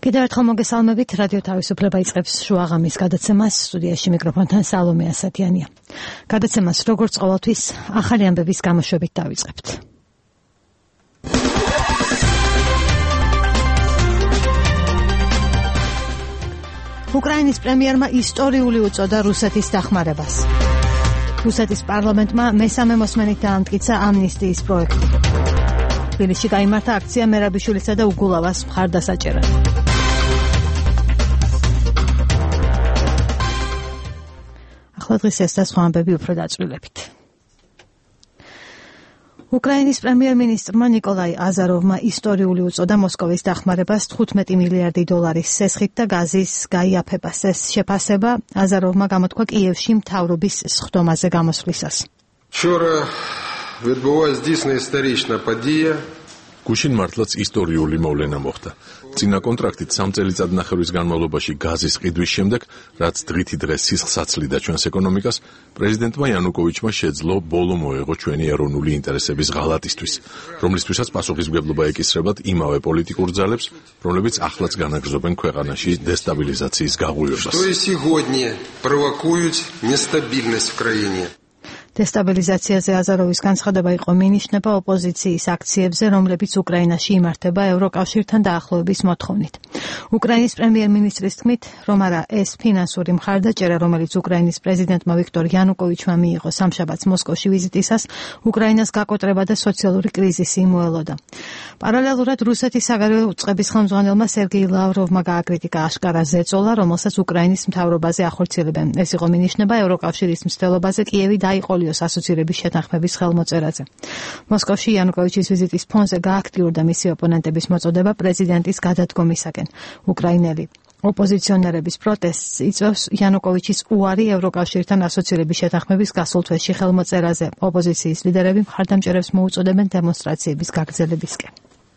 კიდევ ერთხელ მოგესალმებით, რადიო თავისუფლება იწყებს შუაღამის გადაცემას, სტუდიაში მიკროფონთან სალომე ასათიანია. გადაცემას როგორც ყოველთვის ახალი ამბების გამოშვებით დავიწყებთ. უკრაინის პრემიერმა ისტორიული უწოდა რუსეთის დახმარებას. რუსეთის პარლამენტმა მესამე მოსმენით დაამტკიცა ამნისტიის პროექტი. თბილისში გაიმართა აქცია მერაბიშვილისა და უგულავას მხარდასაჭერად. ახლა დღეს ეს და სხვა ამბები უფრო დაწვრილებით. უკრაინის პრემიერ-მინისტრმა ნიკოლაი აზაროვმა ისტორიული უწოდა მოსკოვის დახმარებას 15 მილიარდი დოლარის სესხით და გაზის გაიაფებას. ეს შეფასება აზაროვმა გამოთქვა კიევში მთავრობის სხდომაზე გამოსვლისას. Вчора відбулася дійсно історична подія. გუშინ მართლაც ისტორიული მოვლენა მოხდა. წინა კონტრაქტით 3 წელიწადნახევრის განმავლობაში გაზის ყიდვის შემდეგ, რაც დღითი დღე სისხლს აცლიდა ჩვენს ეკონომიკას, პრეზიდენტმა იანუკოვიჩმა შეძლო ბოლო მოეღო ჩვენი ეროვნული ინტერესების ღალატისთვის, რომლისთვისაც პასუხისმგებლობა ეკისრებათ იმავე პოლიტიკურ ძალებს, რომლებიც ახლაც განაგრძობენ ქვეყანაში დესტაბილიზაციის გაღვივებას. Што і сьогодні провокують нестабільність в країні. დესტაბილიზაციაზე აზაროვის განცხადება იყო მინიშნება ოპოზიციის აქციებზე, რომლებიც უკრაინაში იმართება ევროკავშირთან დაახლოების მოთხოვნით. უკრაინის პრემიერ-მინისტრის თქმით, რომ არა ეს ფინანსური მხარდაჭერა, რომელიც უკრაინის პრეზიდენტმა ვიქტორ იანუკოვიჩმა მიიღო სამშაბათს მოსკოვში ვიზიტისას, უკრაინას გაკოტრება და სოციალური კრიზისი მოელოდა. პარალელურად რუსეთის საგარეო უწყების ხელმძღვანელმა სერგეი ლავროვმა გააკრიტიკა აშკარა ზეწოლა, რომელსაც უკრაინის მთავრობაზე ახორციელებენ. ეს იყო მინიშნება ევროკავშირის მცდელობაზე კიევი დაიყოლიოს ასოცირების შეთანხმების ხელმოწერაზე. მოსკოვში იანუკოვიჩის ვიზიტის ფონზე გააქტიურდა მისი ოპონენტების მოწოდება პრეზიდენტის გადადგომისაკენ. უკრაინელი ოპოზიციონერების პროტესტს იწვევს იანუკოვიჩის უარი ევროკავშირთან ასოცირების შეთანხმების გასულ თვეში ხელმოწერაზე. ოპოზიციის ლიდერები მხარდამჭერებს მოუწოდებენ დემონსტრაციების გაგრძელებისკენ.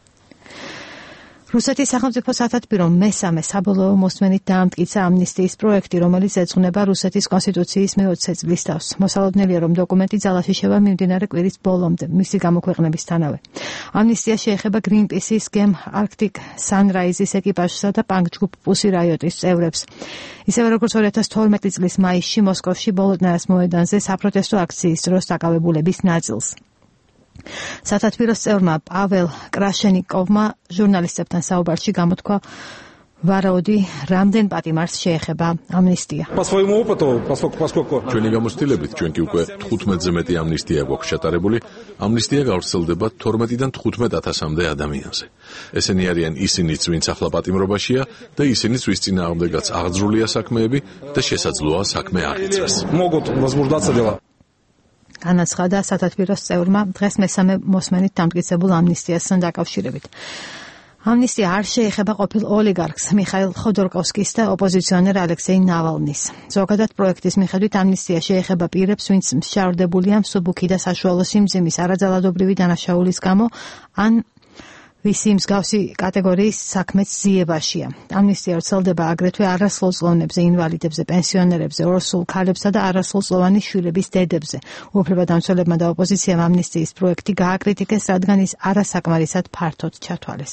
რუსეთის სახელმწიფო სათათბირომ მესამე საბოლოო მოსმენით დაამტკიცა ამნისტიის პროექტი, რომელიც ეძღვნება რუსეთის კონსტიტუციის მე-20 წლის თავს. მოსალოდნელია, რომ დოკუმენტი ძალაში შევა მიმდინარე კვირის ბოლომდე, მისი გამოქვეყნებისთანავე. ამნისტია შეეხება გრინპისის, გემ არქტიკ სანრაიზის ეკიპაჟსა და პანკ-ჯგუფ პუსი რაიოტის წევრებს. ისევე როგორც 2012 წლის მაისში მოსკოვში ბოლოტნაიას მოედანზე საპროტესტო აქციის დროს დაკავებულების ნაწილს. სათათბიროს წევრმა პაվել კრაშენიკოვმა ჟურნალისტებთან საუბარში გამოთქვა ვარაუდი, რამდენ პატიმარს შეეხება ამნისტია. ჩვენი გამოცდილებით ჩვენ კი უკვე 15-ზე მეტი ამნისტია გვაქვს ჩატარებული. ამნისტია გავრცელდება 12-დან 15,000-მდე ადამიანზე. ესენი არიან ისინიც, ვინც ახლა პატიმრობაშია და ისინიც, ვის წინააღმდეგაც აღძრულია საქმეები და შესაძლოა საქმე არ იწვეს. განაცხადა სათათბიროს წევრმა დღეს მესამე მოსმენით დამტკიცებულ ამნისტიასთან დაკავშირებით. ამნისტია არ შეეხება ყოფილ ოლიგარქს მიხაილ ხოდორკოვსკის და ოპოზიციონერ ალექსეი ნავალნის. ზოგადად პროექტის მიხედვით ამნისტია შეეხება პირებს, ვინც მსჯავრდებულია მსუბუქი და საშუალო სიმძიმის არაძალადობრივი დანაშაულის გამო, ან ვისი მსგავსი კატეგორიის საქმეც ძიებაშია. ამნისტია ვრცელდება აგრეთვე არასრულწლოვანებზე, ინვალიდებზე, პენსიონერებზე, ორსულ ქალებსა და არასრულწლოვანი შვილების დედებზე. უფლებადამცველებმა და ოპოზიციამ ამნისტიის პროექტი გააკრიტიკეს, რადგან ის არასაკმარისად ფართოდ ჩათვალეს.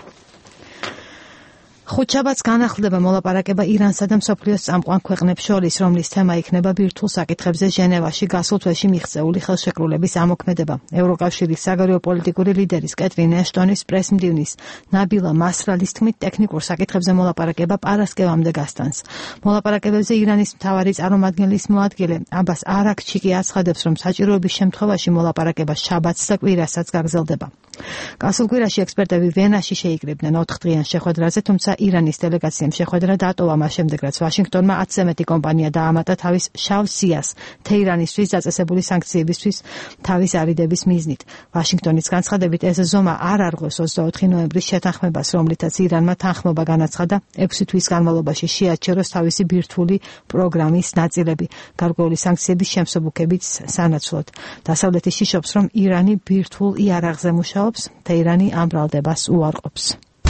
ხუთშაბათს განახლდება მოლაპარაკება ირანსა და მსოფლიოს წამყვან ქვეყნებს შორის, რომლის თემა იქნება ბირთვულ საკითხებზე ჟენევაში გასულ თვეში მიღწეული ხელშეკრულების ამოქმედება. ევროკავშირის საგარეო პოლიტიკური ლიდერის კეტრინ ეშტონის პრესმდივნის ნაბილა მასრალის თქმით, ტექნიკურ საკითხებზე მოლაპარაკება პარასკევამდე გასტანს. მოლაპარაკებებზე ირანის მთავარი წარმომადგენლის მოადგილე აბას არაქჩი კი აცხადებს, რომ საჭიროების შემთხვევაში მოლაპარაკება შაბათს და კვირასაც გაგრძელდება. გასულ კვირაში ექსპერტები ვენაში შეიკრიბნენ 4 დღიან შეხვედრაზე, თუმცა ირანის დელეგაციამ შეხვედრა დატოვა მას შემდეგ, რაც ვაშინგტონმა 10-ზე მეტი კომპანია დაამატა თავის შავ სიას თეირანისთვის დაწესებული სანქციებისთვის თავის არიდების მიზნით. ვაშინგტონის განცხადებით ეს ზომა არ არღვევს 24 ნოემბრის შეთანხმებას, რომლითაც ირანმა თანხმობა განაცხადა 6 თვის განმავლობაში შეაჩეროს თავისი ბირთვული პროგრამის ნაწილები, გარკვეული სანქციების შემსუბუქებით სანაცვლოდ. დასავლეთი შიშობს, რომ ირანი ბირთვულ იარაღზე მუშაობს, თეირანი ამ ბრალდებას უარყოფს.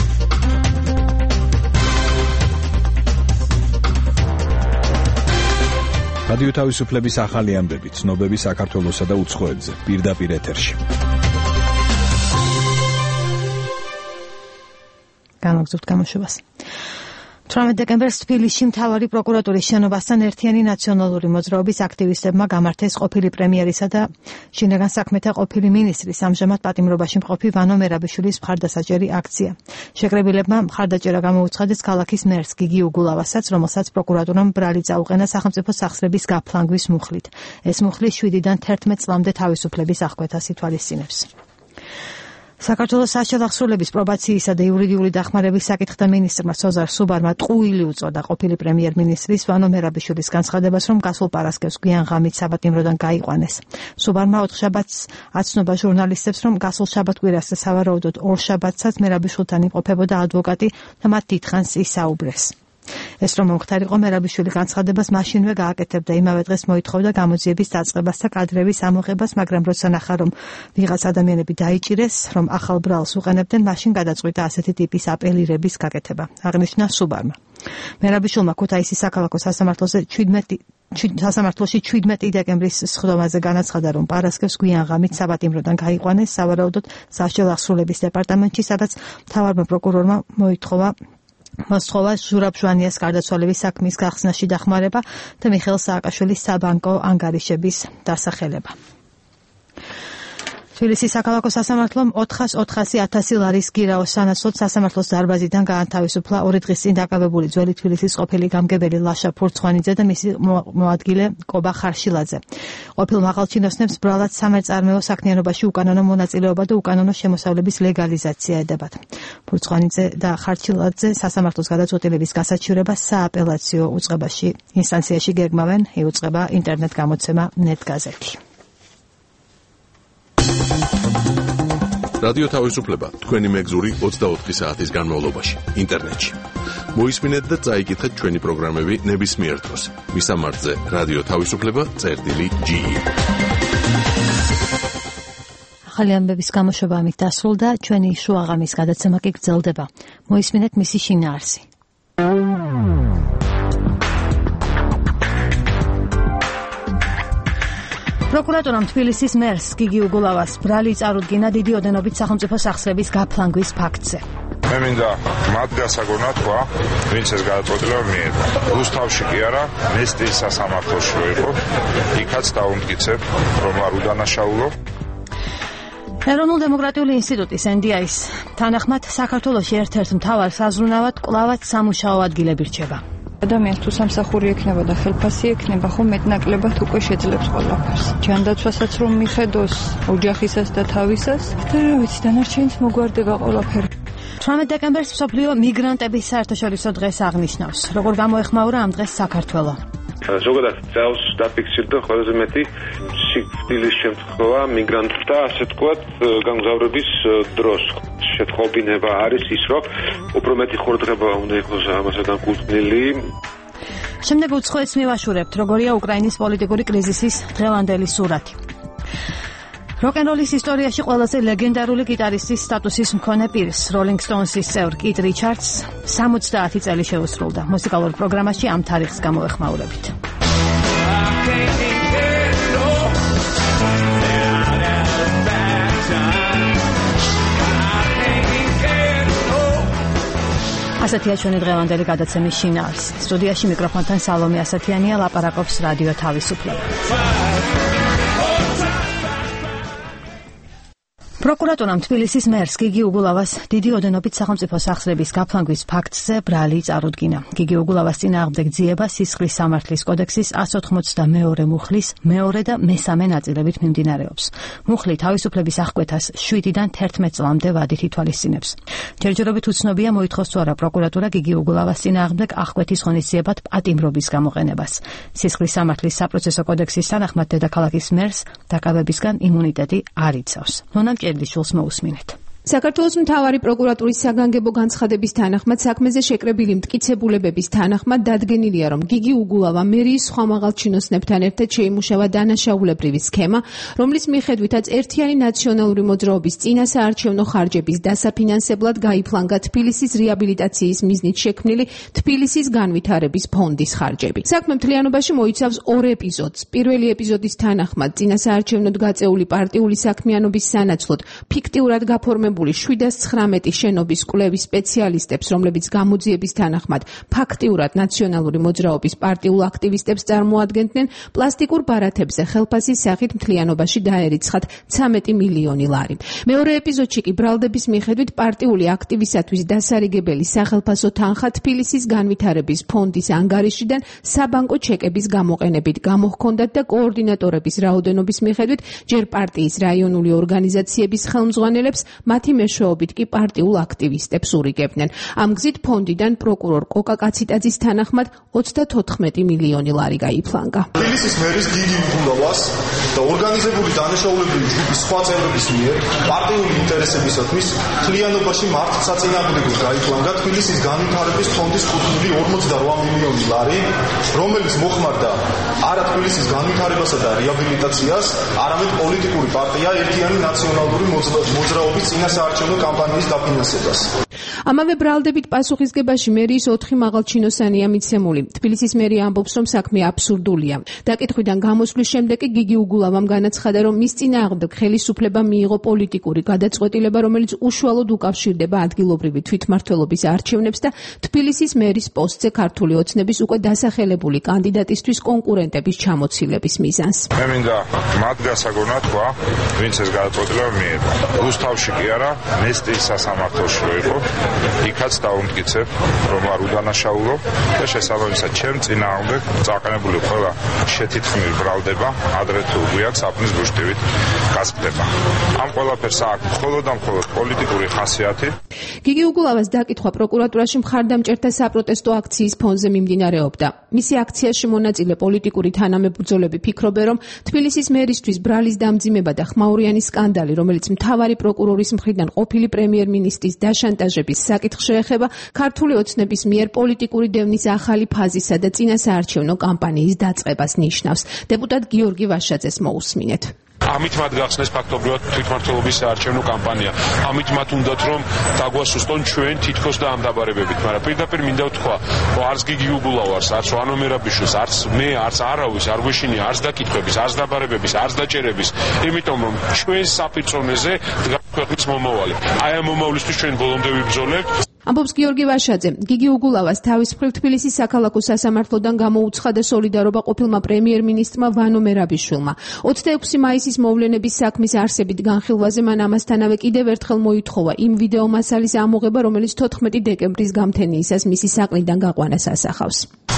რადიო თავისუფლების ახალი ამბები, ცნობები საქართველოსა და უცხოეთზე, პირდაპირ ეთერში. განაგზავნებთ გამოშვებას. 18 დეკემბერს თბილისში მთავარი პროკურატურის შენობასთან ერთიანი ნაციონალური მოძრაობის აქტივისტებმა გამართეს ყოფილი პრემიერისა და შინაგან საქმეთა ყოფილი მინისტრის ამჟამად პატიმრობაში მყოფი ვანო მერაბიშვილის მხარდასაჭერი აქცია. შეკრებილებმა მხარდაჭერა გამოუცხადეს ქალაქის მერს გიგი უგულავასაც, რომელსაც პროკურატურამ ბრალი წაუყენა სახელმწიფო სახსრების გაფლანგვის მუხლით. ეს მუხლი 7-დან 11 წლამდე თავისუფლების აღკვეთას ითვალისწინებს. საქართველოს საშინააღმდეგობის პრობაციისა და იურიდიული დახმარების საკითხთა მინისტრმა სოზარ სუბარმა ტყუილი უწოდა ყოფილი პრემიერ-მინისტრის ვანო მერაბიშვილის განცხადებას, რომ გასულ პარასკევს გვიან ღამით საბატიმროდან გაიყვანეს. სუბარმა 4 შაბათს აცნობა ჟურნალისტებს, რომ გასულ შაბათ-კვირას და სავარაუდოდ 2 შაბათსაც მერაბიშვილთან იმყოფებოდა ადვოკატი და მათ დიდხანს ისაუბრეს. ეს რომ მომხდარიყო მერაბიშვილი განცხადებას მაშინვე გააკეთებდა, იმავე დღეს მოითხოვდა გამოძიების დაწყებას და კადრების ამოღებას, მაგრამ როცა ნახა, რომ ვიღაც ადამიანები დაიჭირეს, რომ ახალ ბრალს უყენებდნენ, მაშინ გადაწყვიტა ასეთი ტიპის აპელირების გაკეთება, აღნიშნა სუბარმა. მერაბიშვილმა ქუთაისის საქალაქო სასამართლოში 17 დეკემბრის სხდომაზე განაცხადა, რომ პარასკევს გვიან ღამით საბატიმროდან გაიყვანეს სავარაუდოდ სასჯელ აღსრულების დეპარტამენტში, სადაც მთავარმა პროკურორმა მოსთხოვა ზურაბ ჟვანიას გარდაცვალების საქმის გახსნაში დახმარება და მიხეილ სააკაშვილის საბანკო ანგარიშების დასახელება. თბილისის საქალაქო სასამართლომ 400.000 ლარის გირაოს სანაცვლოდ სასამართლოს დარბაზიდან გაანთავისუფლა 2 დღის წინ დაკავებული ძველი თბილისის ყოფილი გამგებელი ლაშა ფურცხვანიძე და მისი მოადგილე კობა ხარშილაძე. ყოფილ მაღალჩინოსნებს ბრალად სამეწარმეო საქმიანობაში უკანონო მონაწილეობა და უკანონო შემოსავლების ლეგალიზაცია ედებათ. ფურცხვანიძე და ხარშილაძე სასამართლოს გადაწყვეტილების გასაჩივრებას სააპელაციო უწყებაში ინსტანციაში გეგმავენ, იუწყება ინტერნეტ გამოცემა ნეტგაზეთი. რადიო თავისუფლება თქვენი მეგზური 24 საათის განმავლობაში ინტერნეტში. მოისმინეთ და წაიკითხეთ ჩვენი პროგრამები ნებისმიერ დროს. მისამართზე რადიო თავისუფლება.ge. ახალი ამბების გამოშვება ამით დასრულდა, ჩვენი შუაღამის გადაცემა კი გრძელდება. მოისმინეთ მისი შინაარსი. პროკურატურამ თბილისის მერს გიგი უგულავას ბრალი წარუდგინა დიდი ოდენობით სახელმწიფო სახსრების გაფლანგვის ფაქტზე. მე მინდა მათ გასაგონა თქვა, ვინც ეს გადაწყვეტილება მიიღო. რუსთავში კი არა, მესტიის სასამართლოში იყო. იქაც დაუმტკიცებ, რომ არ უდანაშაულო. ეროვნულ დემოკრატიული ინსტიტუტის NDI-ის თანახმად საქართველოში ერთ-ერთ მთავარ საზრუნავად კვლავაც სამუშაო ადგილები რჩება. ადამიანს თუ სამსახური ექნება და ხელფასი ექნება, ხომ მეტნაკლებად უკვე შეძლებს ყველაფერს. ჯანდაცვასაც რომ მიხედოს, ოჯახისას და თავისას, და რა ვიცი, დანარჩენიც მოგვარდება ყველაფერი. 18 დეკემბერს მსოფლიო მიგრანტების საერთაშორისო დღეს აღნიშნავს. როგორ გამოეხმაურა ამ დღეს საქართველო? ზოგადად წელს დაფიქსირდა ყველაზე მეტი სიკვდილის შემთხვევა მიგრანტთა, ასე თქვათ, გამგზავრების დროს. შეთხოვინება არის ის, რომ უფრო მეტი ხორცება უნდა იყოს ამასთან კუთვნილი. შემდეგ უცხოეთს მივაშურებთ, როგორია უკრაინის პოლიტიკური კრიზისის დღევანდელი სურათი. როკ-ენ-როლის ისტორიაში ყველაზე ლეგენდარული გიტარისტის სტატუსის მქონე პირს, Rolling Stones-ის წევრ კით რიჩარდს 70 წელი შეუსრულდა. მუსიკალურ პროგრამაში ამ თარიღს გამოეხმაურებით. ასეთია ჩვენი დღევანდელი გადაცემის შინაარსი. სტუდიაში მიკროფონთან სალომე ასათიანია, ლაპარაკობს რადიო თავისუფლება. პროკურატურამ თბილისის მერს გიგი უგულავას დიდი ოდენობით სახელმწიფო სახსრების გაფლანგვის ფაქტზე ბრალი წარუდგინა. გიგი უგულავას წინააღმდეგ ძიება სისხლის სამართლის კოდექსის 182 მუხლის მეორე და მესამე ნაწილებით მიმდინარეობს. მუხლი თავისუფლების აღკვეთას 7-დან 11 წლამდე ვადით ითვალისწინებს. ჯერჯერობით უცნობია მოითხოვს თუ არა პროკურატურა გიგი უგულავას წინააღმდეგ აღკვეთის ღონისძიებად პატიმრობის გამოყენებას. სისხლის სამართლის საპროცესო კოდექსის თანახმად დედაქალაქის მერს დაკავებისგან იმუნიტეტი არ იცავს. შულს მოусმინეთ. საქართველოს მთავარი პროკურატურის საგანგებო განცხადების თანახმად საქმეზე შეკრებილი მტკიცებულებების თანახმად დადგენილია, რომ გიგი უგულავა მერიის სხვა მაღალჩინოსნებთან ერთად შეიმუშავა დანაშაულებრივი სქემა, რომლის მიხედვითაც ერთიანი ნაციონალური მოძრაობის წინასაარჩევნო ხარჯების დასაფინანსებლად გაიფლანგა თბილისის რეაბილიტაციის მიზნით შექმნილი თბილისის განვითარების ფონდის ხარჯები. საქმე მთლიანობაში მოიცავს 2 ეპიზოდს. პირველი ეპიზოდის თანახმად წინასაარჩევნოდ გაწეული პარტიული საქმიანობის სანაცვლოდ ფიქტიურად გაფორმებული დაგეგმებული 719 შენობის კვლევის სპეციალისტებს, რომლებიც გამოძიების თანახმად ფაქტიურად ნაციონალური მოძრაობის პარტიულ აქტივისტებს წარმოადგენდნენ, პლასტიკურ ბარათებზე ხელფასის სახით მთლიანობაში დაერიცხათ 13 მილიონი ლარი. მეორე ეპიზოდში კი ბრალდების მიხედვით პარტიული აქტივისათვის დასარიგებელი სახელფასო თანხა თბილისის განვითარების ფონდის ანგარიშიდან საბანკო ჩეკების გამოყენებით გამოჰქონდათ და კოორდინატორების რაოდენობის მიხედვით ჯერ პარტიის რაიონული ორგანიზაციების ხელმძღვანელებს, მათი მეშვეობით კი პარტიულ აქტივისტებს ურიგებდნენ. ამ გზით ფონდიდან პროკურორ კოკა კაციტაძის თანახმად 34 მილიონი ლარი გაიფლანგა. თბილისის მერის გიგი უგულავას და ორგანიზებული დანაშაულებრივი ჯგუფის სხვა წევრების მიერ პარტიული ინტერესებისათვის მთლიანობაში მართლსაწინააღმდეგოდ გაიფლანგა თბილისის განვითარების ფონდის კუთვნილი 48 მილიონი ლარი, რომელიც მოხმარდა არა თბილისის განვითარებასა და რეაბილიტაციას, არამედ პოლიტიკური პარტია ერთიანი ნაციონალური მოძრაობის წინასაარჩევნო კამპანიის დაფინანსებას. ამავე ბრალდებით პასუხისგებაში მერიის 4 მაღალჩინოსანია მიცემული. თბილისის მერია ამბობს, რომ საქმე აბსურდულია. დაკითხვიდან გამოსვლის შემდეგ კი გიგი უგულავამ განაცხადა, რომ მის წინააღმდეგ ხელისუფლება მიიღო პოლიტიკური გადაწყვეტილება, რომელიც უშუალოდ უკავშირდება ადგილობრივი თვითმმართველობის არჩევნებს და თბილისის მერის პოსტზე ქართული ოცნების უკვე დასახელებული კანდიდატისთვის კონკურენტების ჩამოცილების მიზანს. მე მინდა მათ გასაგონა თქვა, ვინც ეს გადაწყვეტილება მიიღო. რუსთავში კი არა, ნესტის სასამართლოში იყო. იქაც დაუმტკიცებ, რომ არ უდანაშაულო და შესაბამისად ჩემ წინააღმდეგ წაყენებული ყველა შეთითქმის ბრალდება ადრე თუ უგვიად საფნის ბუშტივით გასწდება. ამ ყველაფერს აქვს მხოლოდ და მხოლოდ პოლიტიკური ხასიათი. გიგი უგულავას დაკითხვა პროკურატურაში მხარდამჭერთა საპროტესტო აქციის ფონზე მიმდინარეობდა. მისი აქციაში მონაწილე პოლიტიკური თანამებრძოლები ფიქრობენ, რომ თბილისის მერისთვის ბრალის დამძიმება და ხმაურიანის სკანდალი, რომელიც მთავარი პროკურორის მხრიდან ყოფილი პრემიერ-მინისტრის დაშანტაჟების საკითხს შეეხება, ქართული ოცნების მიერ პოლიტიკური დევნის ახალი ფაზისა და წინასაარჩევნო კამპანიის დაწყებას ნიშნავს. დეპუტატ გიორგი ვაშაძეს მოусმინეთ. ამით მათ გახსნეს ფაქტობრივად თვითმმართველობის საარჩევნო კამპანია. ამით მათ უნდათ რომ დაგვასუსტონ ჩვენ თითქოს და ამ დაბარებებით, მაგრამ პირდაპირ მინდა ვთქვა, რომ არც გიგი უგულავას, არც ვანო მერაბიშვილს, არც მე, არც არავის არ გვეშინია არც დაკითხვების, არც დაბარებების, არც დაჭერების, იმიტომ რომ ჩვენ საფირწონეზე დგას ქვეყნის მომავალი. აი ამ მომავლისთვის ჩვენ ბოლომდე ვიბრძოლებთ. ამბობს გიორგი ვაშაძე. გიგი უგულავას თავის მხრივ თბილისის საქალაქო სასამართლოდან გამოუცხადა სოლიდარობა ყოფილმა პრემიერ-მინისტრმა ვანო მერაბიშვილმა. 26 მაისის მოვლენების საქმის არსებით განხილვაზე მან ამასთანავე კიდევ ერთხელ მოითხოვა იმ ვიდეო მასალის ამოღება, რომელიც 14 დეკემბრის გამთენიისას მისი საყრდნიდან გაყვანას ასახავს.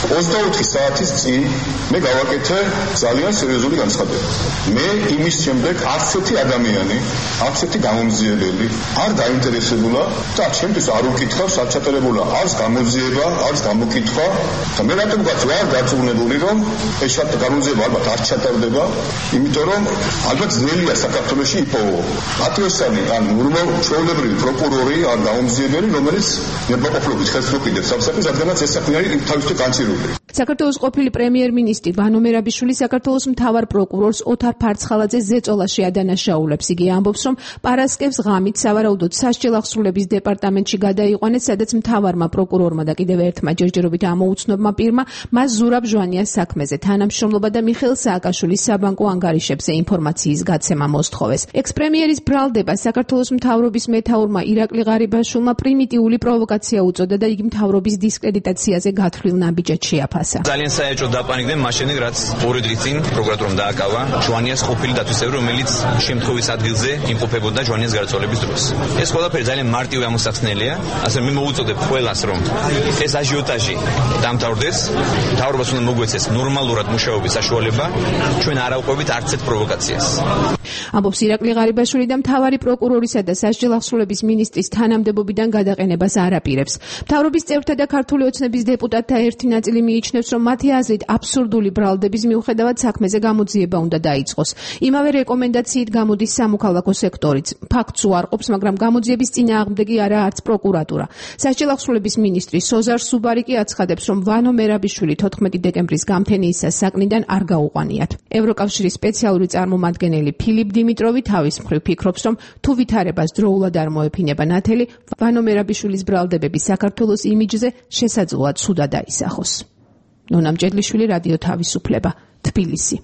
24 საათის წინ მე გავაკეთე ძალიან სერიოზული განცხადება. მე იმის შემდეგ არც ერთი ადამიანი, არც ერთი გამომძიებელი არ დაინტერესებულა და ჩემთვის არ უკითხავს, არ ჩატარებულა არც გამოძიება, არც გამოკითხვა და მე რატომღაც ვარ დარწმუნებული, რომ ეს გამოძიება ალბათ არ ჩატარდება, იმიტომ რომ ალბათ ძნელია საქართველოში იპოვო პატრიოტი ან ჩვეულებრივი პროკურორი ან გამომძიებელი, რომელიც ნებაყოფლობით ხელს უყიდებს სამსახურს, რადგანაც ეს საქმე არის თავისთავად განცირებული. საქართველოს ყოფილი პრემიერ-მინისტრი ვანო მერაბიშვილი საქართველოს მთავარ პროკურორს ოთარ ფარცხალაძეს ზეწოლაში ადანაშაულებს. იგი ამბობს, რომ პარასკევს ღამით სავარაუდოდ სასჯელ აღსრულების დეპარტამენტში გადაიყვანეს, სადაც მთავარმა პროკურორმა და კიდევ ერთმა ჯერჯერობით ამოუცნობმა პირმა მას ზურაბ ჟვანიას საქმეზე თანამშრომლობა და მიხეილ სააკაშვილის საბანკო ანგარიშებზე ინფორმაციის გაცემა მოსთხოვეს. ექს-პრემიერის ბრალდება საქართველოს მთავრობის მეთაურმა ირაკლი ღარიბაშვილმა პრიმიტიული პროვოკაცია უწოდა და იგი მთავრობის დისკრედიტაციაზე გათვლილ ნაბიჯად შეაფასა. ძალიან საეჭვოდ დაპანიკდნენ მას შემდეგ, რაც ორი დღის წინ პროკურატურამ დააკავა ჟვანიას ყოფილი დათვისწევრი, რომელიც შემთხვევის ადგილზე იმყოფებოდა ჟვანიას გარდაცვალების დროს. ეს ყველაფერი ძალიან მარტივი ამოსახსნელია, ასე მე მოვუწოდებ ყველას, რომ ეს აჟიოტაჟი დამთავრდეს, მთავრობას უნდა მოგვეცეს ნორმალურად მუშაობის საშუალება, ჩვენ არ ავყვებით არც ერთ პროვოკაციას. ამბობს ირაკლი ღარიბაშვილი და მთავარი პროკურორისა და სასჯელ აღსრულების მინისტრის თანამდებობიდან გადაყენებას არ აპირებს. მთავრობის წევრთა და ქართული ოცნების დეპუტატთა ერთი ნაწილი მიიჩნევს, რომ მათი აზრით აბსურდული ბრალდების მიუხედავად საქმეზე გამოძიება უნდა დაიწყოს. იმავე რეკომენდაციით გამოდის სამოქალაქო სექტორიც. ფაქტს უარყოფს, მაგრამ გამოძიების წინააღმდეგი არა არც პროკურატურა. სასჯელ აღსრულების მინისტრი სოზარ სუბარი კი აცხადებს, რომ ვანო მერაბიშვილი 14 დეკემბრის გამთენიისას საკნიდან არ გაუყვანიათ. ევროკავშირის სპეციალური წარმომადგენელი ფილიპ დიმიტროვი თავის მხრივ ფიქრობს, რომ თუ ვითარებას დროულად არ მოეფინება ნათელი, ვანო მერაბიშვილის ბრალდებები საქართველოს იმიჯზე შესაძლოა ცუდად დაისახოს. ნონა მჭედლიშვილი, რადიო თავისუფლება, თბილისი.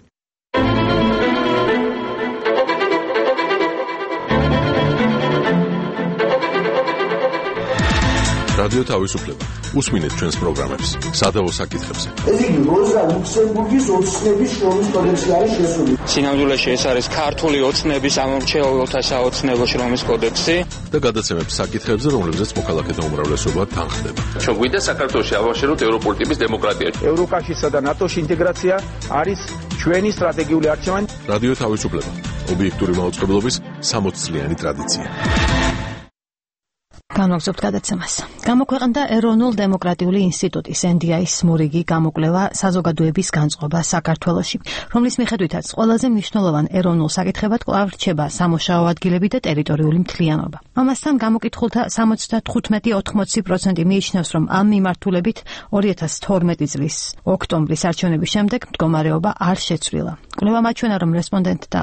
რადიო თავისუფლება. უსმინეთ ჩვენს პროგრამებს სადავო საკითხებზე. ეს იგი როზა ლუქსემბურგის ოცნების შრომის კოდექსი არის შესული. სინამდვილეში ეს არის ქართული ოცნების ამორჩეულთა საოცნებო შრომის კოდექსი და გადაცემებს საკითხებზე, რომლებზეც მოქალაქეთა უმრავლესობა თანხდება. ჩვენ გვინდა საქართველოში ავაშენოთ ევროპული ტიპის დემოკრატია. ევროკავშირსა და ნატოში ინტეგრაცია არის ჩვენი სტრატეგიული არჩევანი. რადიო თავისუფლება. ობიექტური მაუწყებლობის 60 წლიანი ტრადიცია. განვაგრძობთ გადაცემას. გამოქვეყნდა ეროვნულ დემოკრატიული ინსტიტუტის NDI-ის მორიგი გამოკვლევა საზოგადოების განწყობა საქართველოში, რომლის მიხედვითაც ყველაზე მნიშვნელოვან ეროვნულ საკითხებად კვლავ რჩება სამუშაო ადგილები და ტერიტორიული მთლიანობა. ამასთან გამოკითხულთა 75-80% მიიჩნევს, რომ ამ მიმართულებით 2012 წლის ოქტომბრის არჩევნების შემდეგ მდგომარეობა არ შეცვლილა. კვლევამ აჩვენა, რომ რესპონდენტთა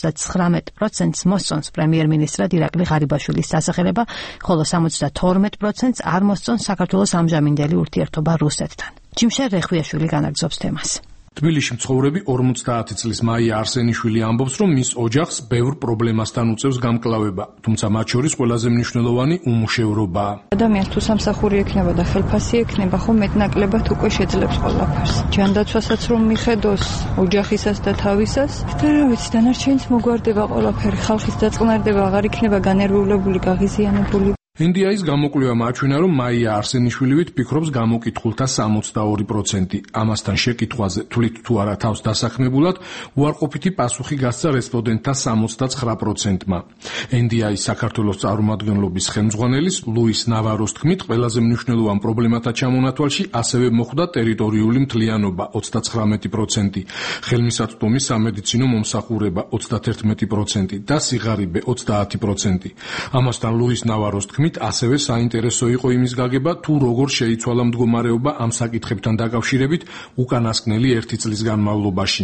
79%-ს მოსწონს პრემიერ-მინისტრად ირაკლი ღარიბაშვილის დასახელება, ხოლო 72%-ს არ მოსწონს საქართველოს ამჟამინდელი ურთიერთობა რუსეთთან. ჯიმშარ რეხვიაშვილი განაგრძობს თემას. თბილისში მცხოვრები 50 წლის მაია არსენიშვილი ამბობს, რომ მის ოჯახს ბევრ პრობლემასთან უწევს გამკლავება, თუმცა მათ შორის ყველაზე მნიშვნელოვანი უმუშევრობაა. ადამიანს თუ სამსახური ექნება და ხელფასი ექნება, ხომ მეტნაკლებად უკვე შეძლებს ყველაფერს. ჯანდაცვასაც რომ მიხედოს, ოჯახისას და თავისას, და რა ვიცი, დანარჩენიც მოგვარდება ყველაფერი, ხალხის დაწყნარდება აღარ იქნება განერვიულებული, გაღიზიანებული. NDI-ის გამოკვლევამ აჩვენა, რომ მაია არსენიშვილივით ფიქრობს გამოკითხულთა 62%. ამასთან შეკითხვაზე თვლით თუ არა თავს დასაქმებულად, უარყოფითი პასუხი გასცა რესპონდენტთა 69%-მა. NDI-ის საქართველოს წარმომადგენლობის ხელმძღვანელის ლუის ნავაროს თქმით, ყველაზე მნიშვნელოვან პრობლემათა ჩამონათვალში ასევე მოხვდა ტერიტორიული მთლიანობა 39%, ხელმისაწვდომი სამედიცინო მომსახურება 31% და სიღარიბე 30%. ამასთან ლუის ნავაროს თქმით, ასევე საინტერესო იყო იმის გაგება, თუ როგორ შეიცვალა მდგომარეობა ამ საკითხებთან დაკავშირებით უკანასკნელი 1 წლის განმავლობაში.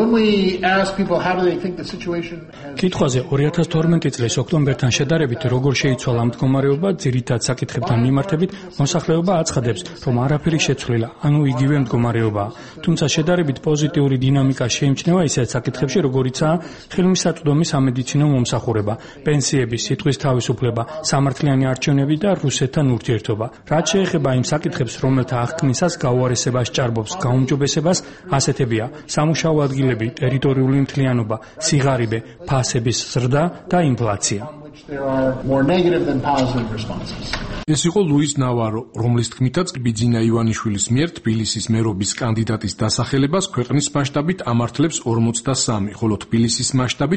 კითხვაზე 2012 წლის ოქტომბერთან შედარებით როგორ შეიცვალა მდგომარეობა ძირითად საკითხებთან მიმართებით, მოსახლეობა აცხადებს, რომ არაფერი შეცვლილა, ანუ იგივე მდგომარეობაა. თუმცა შედარებით პოზიტიური დინამიკა შეიმჩნევა ისეთ საკითხებში, როგორიცაა ხელმისაწვდომი სამედიცინო მომსახურება, პენსიების, სიტყვის თავისუფლება, სამართლიანი არჩევნები და რუსეთთან ურთიერთობა. რაც შეეხება იმ საკითხებს, რომელთა აღქმისას გაუარესებას ჭარბობს გაუმჯობესებას, ასეთებია: სამუშაო ადგილები, ტერიტორიული მთლიანობა, სიღარიბე, ფასების ზრდა და ინფლაცია. ეს იყო ლუის ნავარო, რომლის თქმითაც ბიძინა ივანიშვილის მიერ თბილისის მერობის კანდიდატის დასახელებას ქვეყნის მასშტაბით ამართლებს 43, ხოლო თბილისის მასშტაბით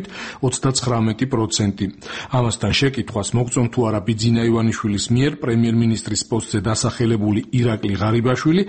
39%. ამასთან შეკითხვას მოგწონთ თუ არა ბიძინა ივანიშვილის მიერ პრემიერ-მინისტრის პოსტზე დასახელებული ირაკლი ღარიბაშვილი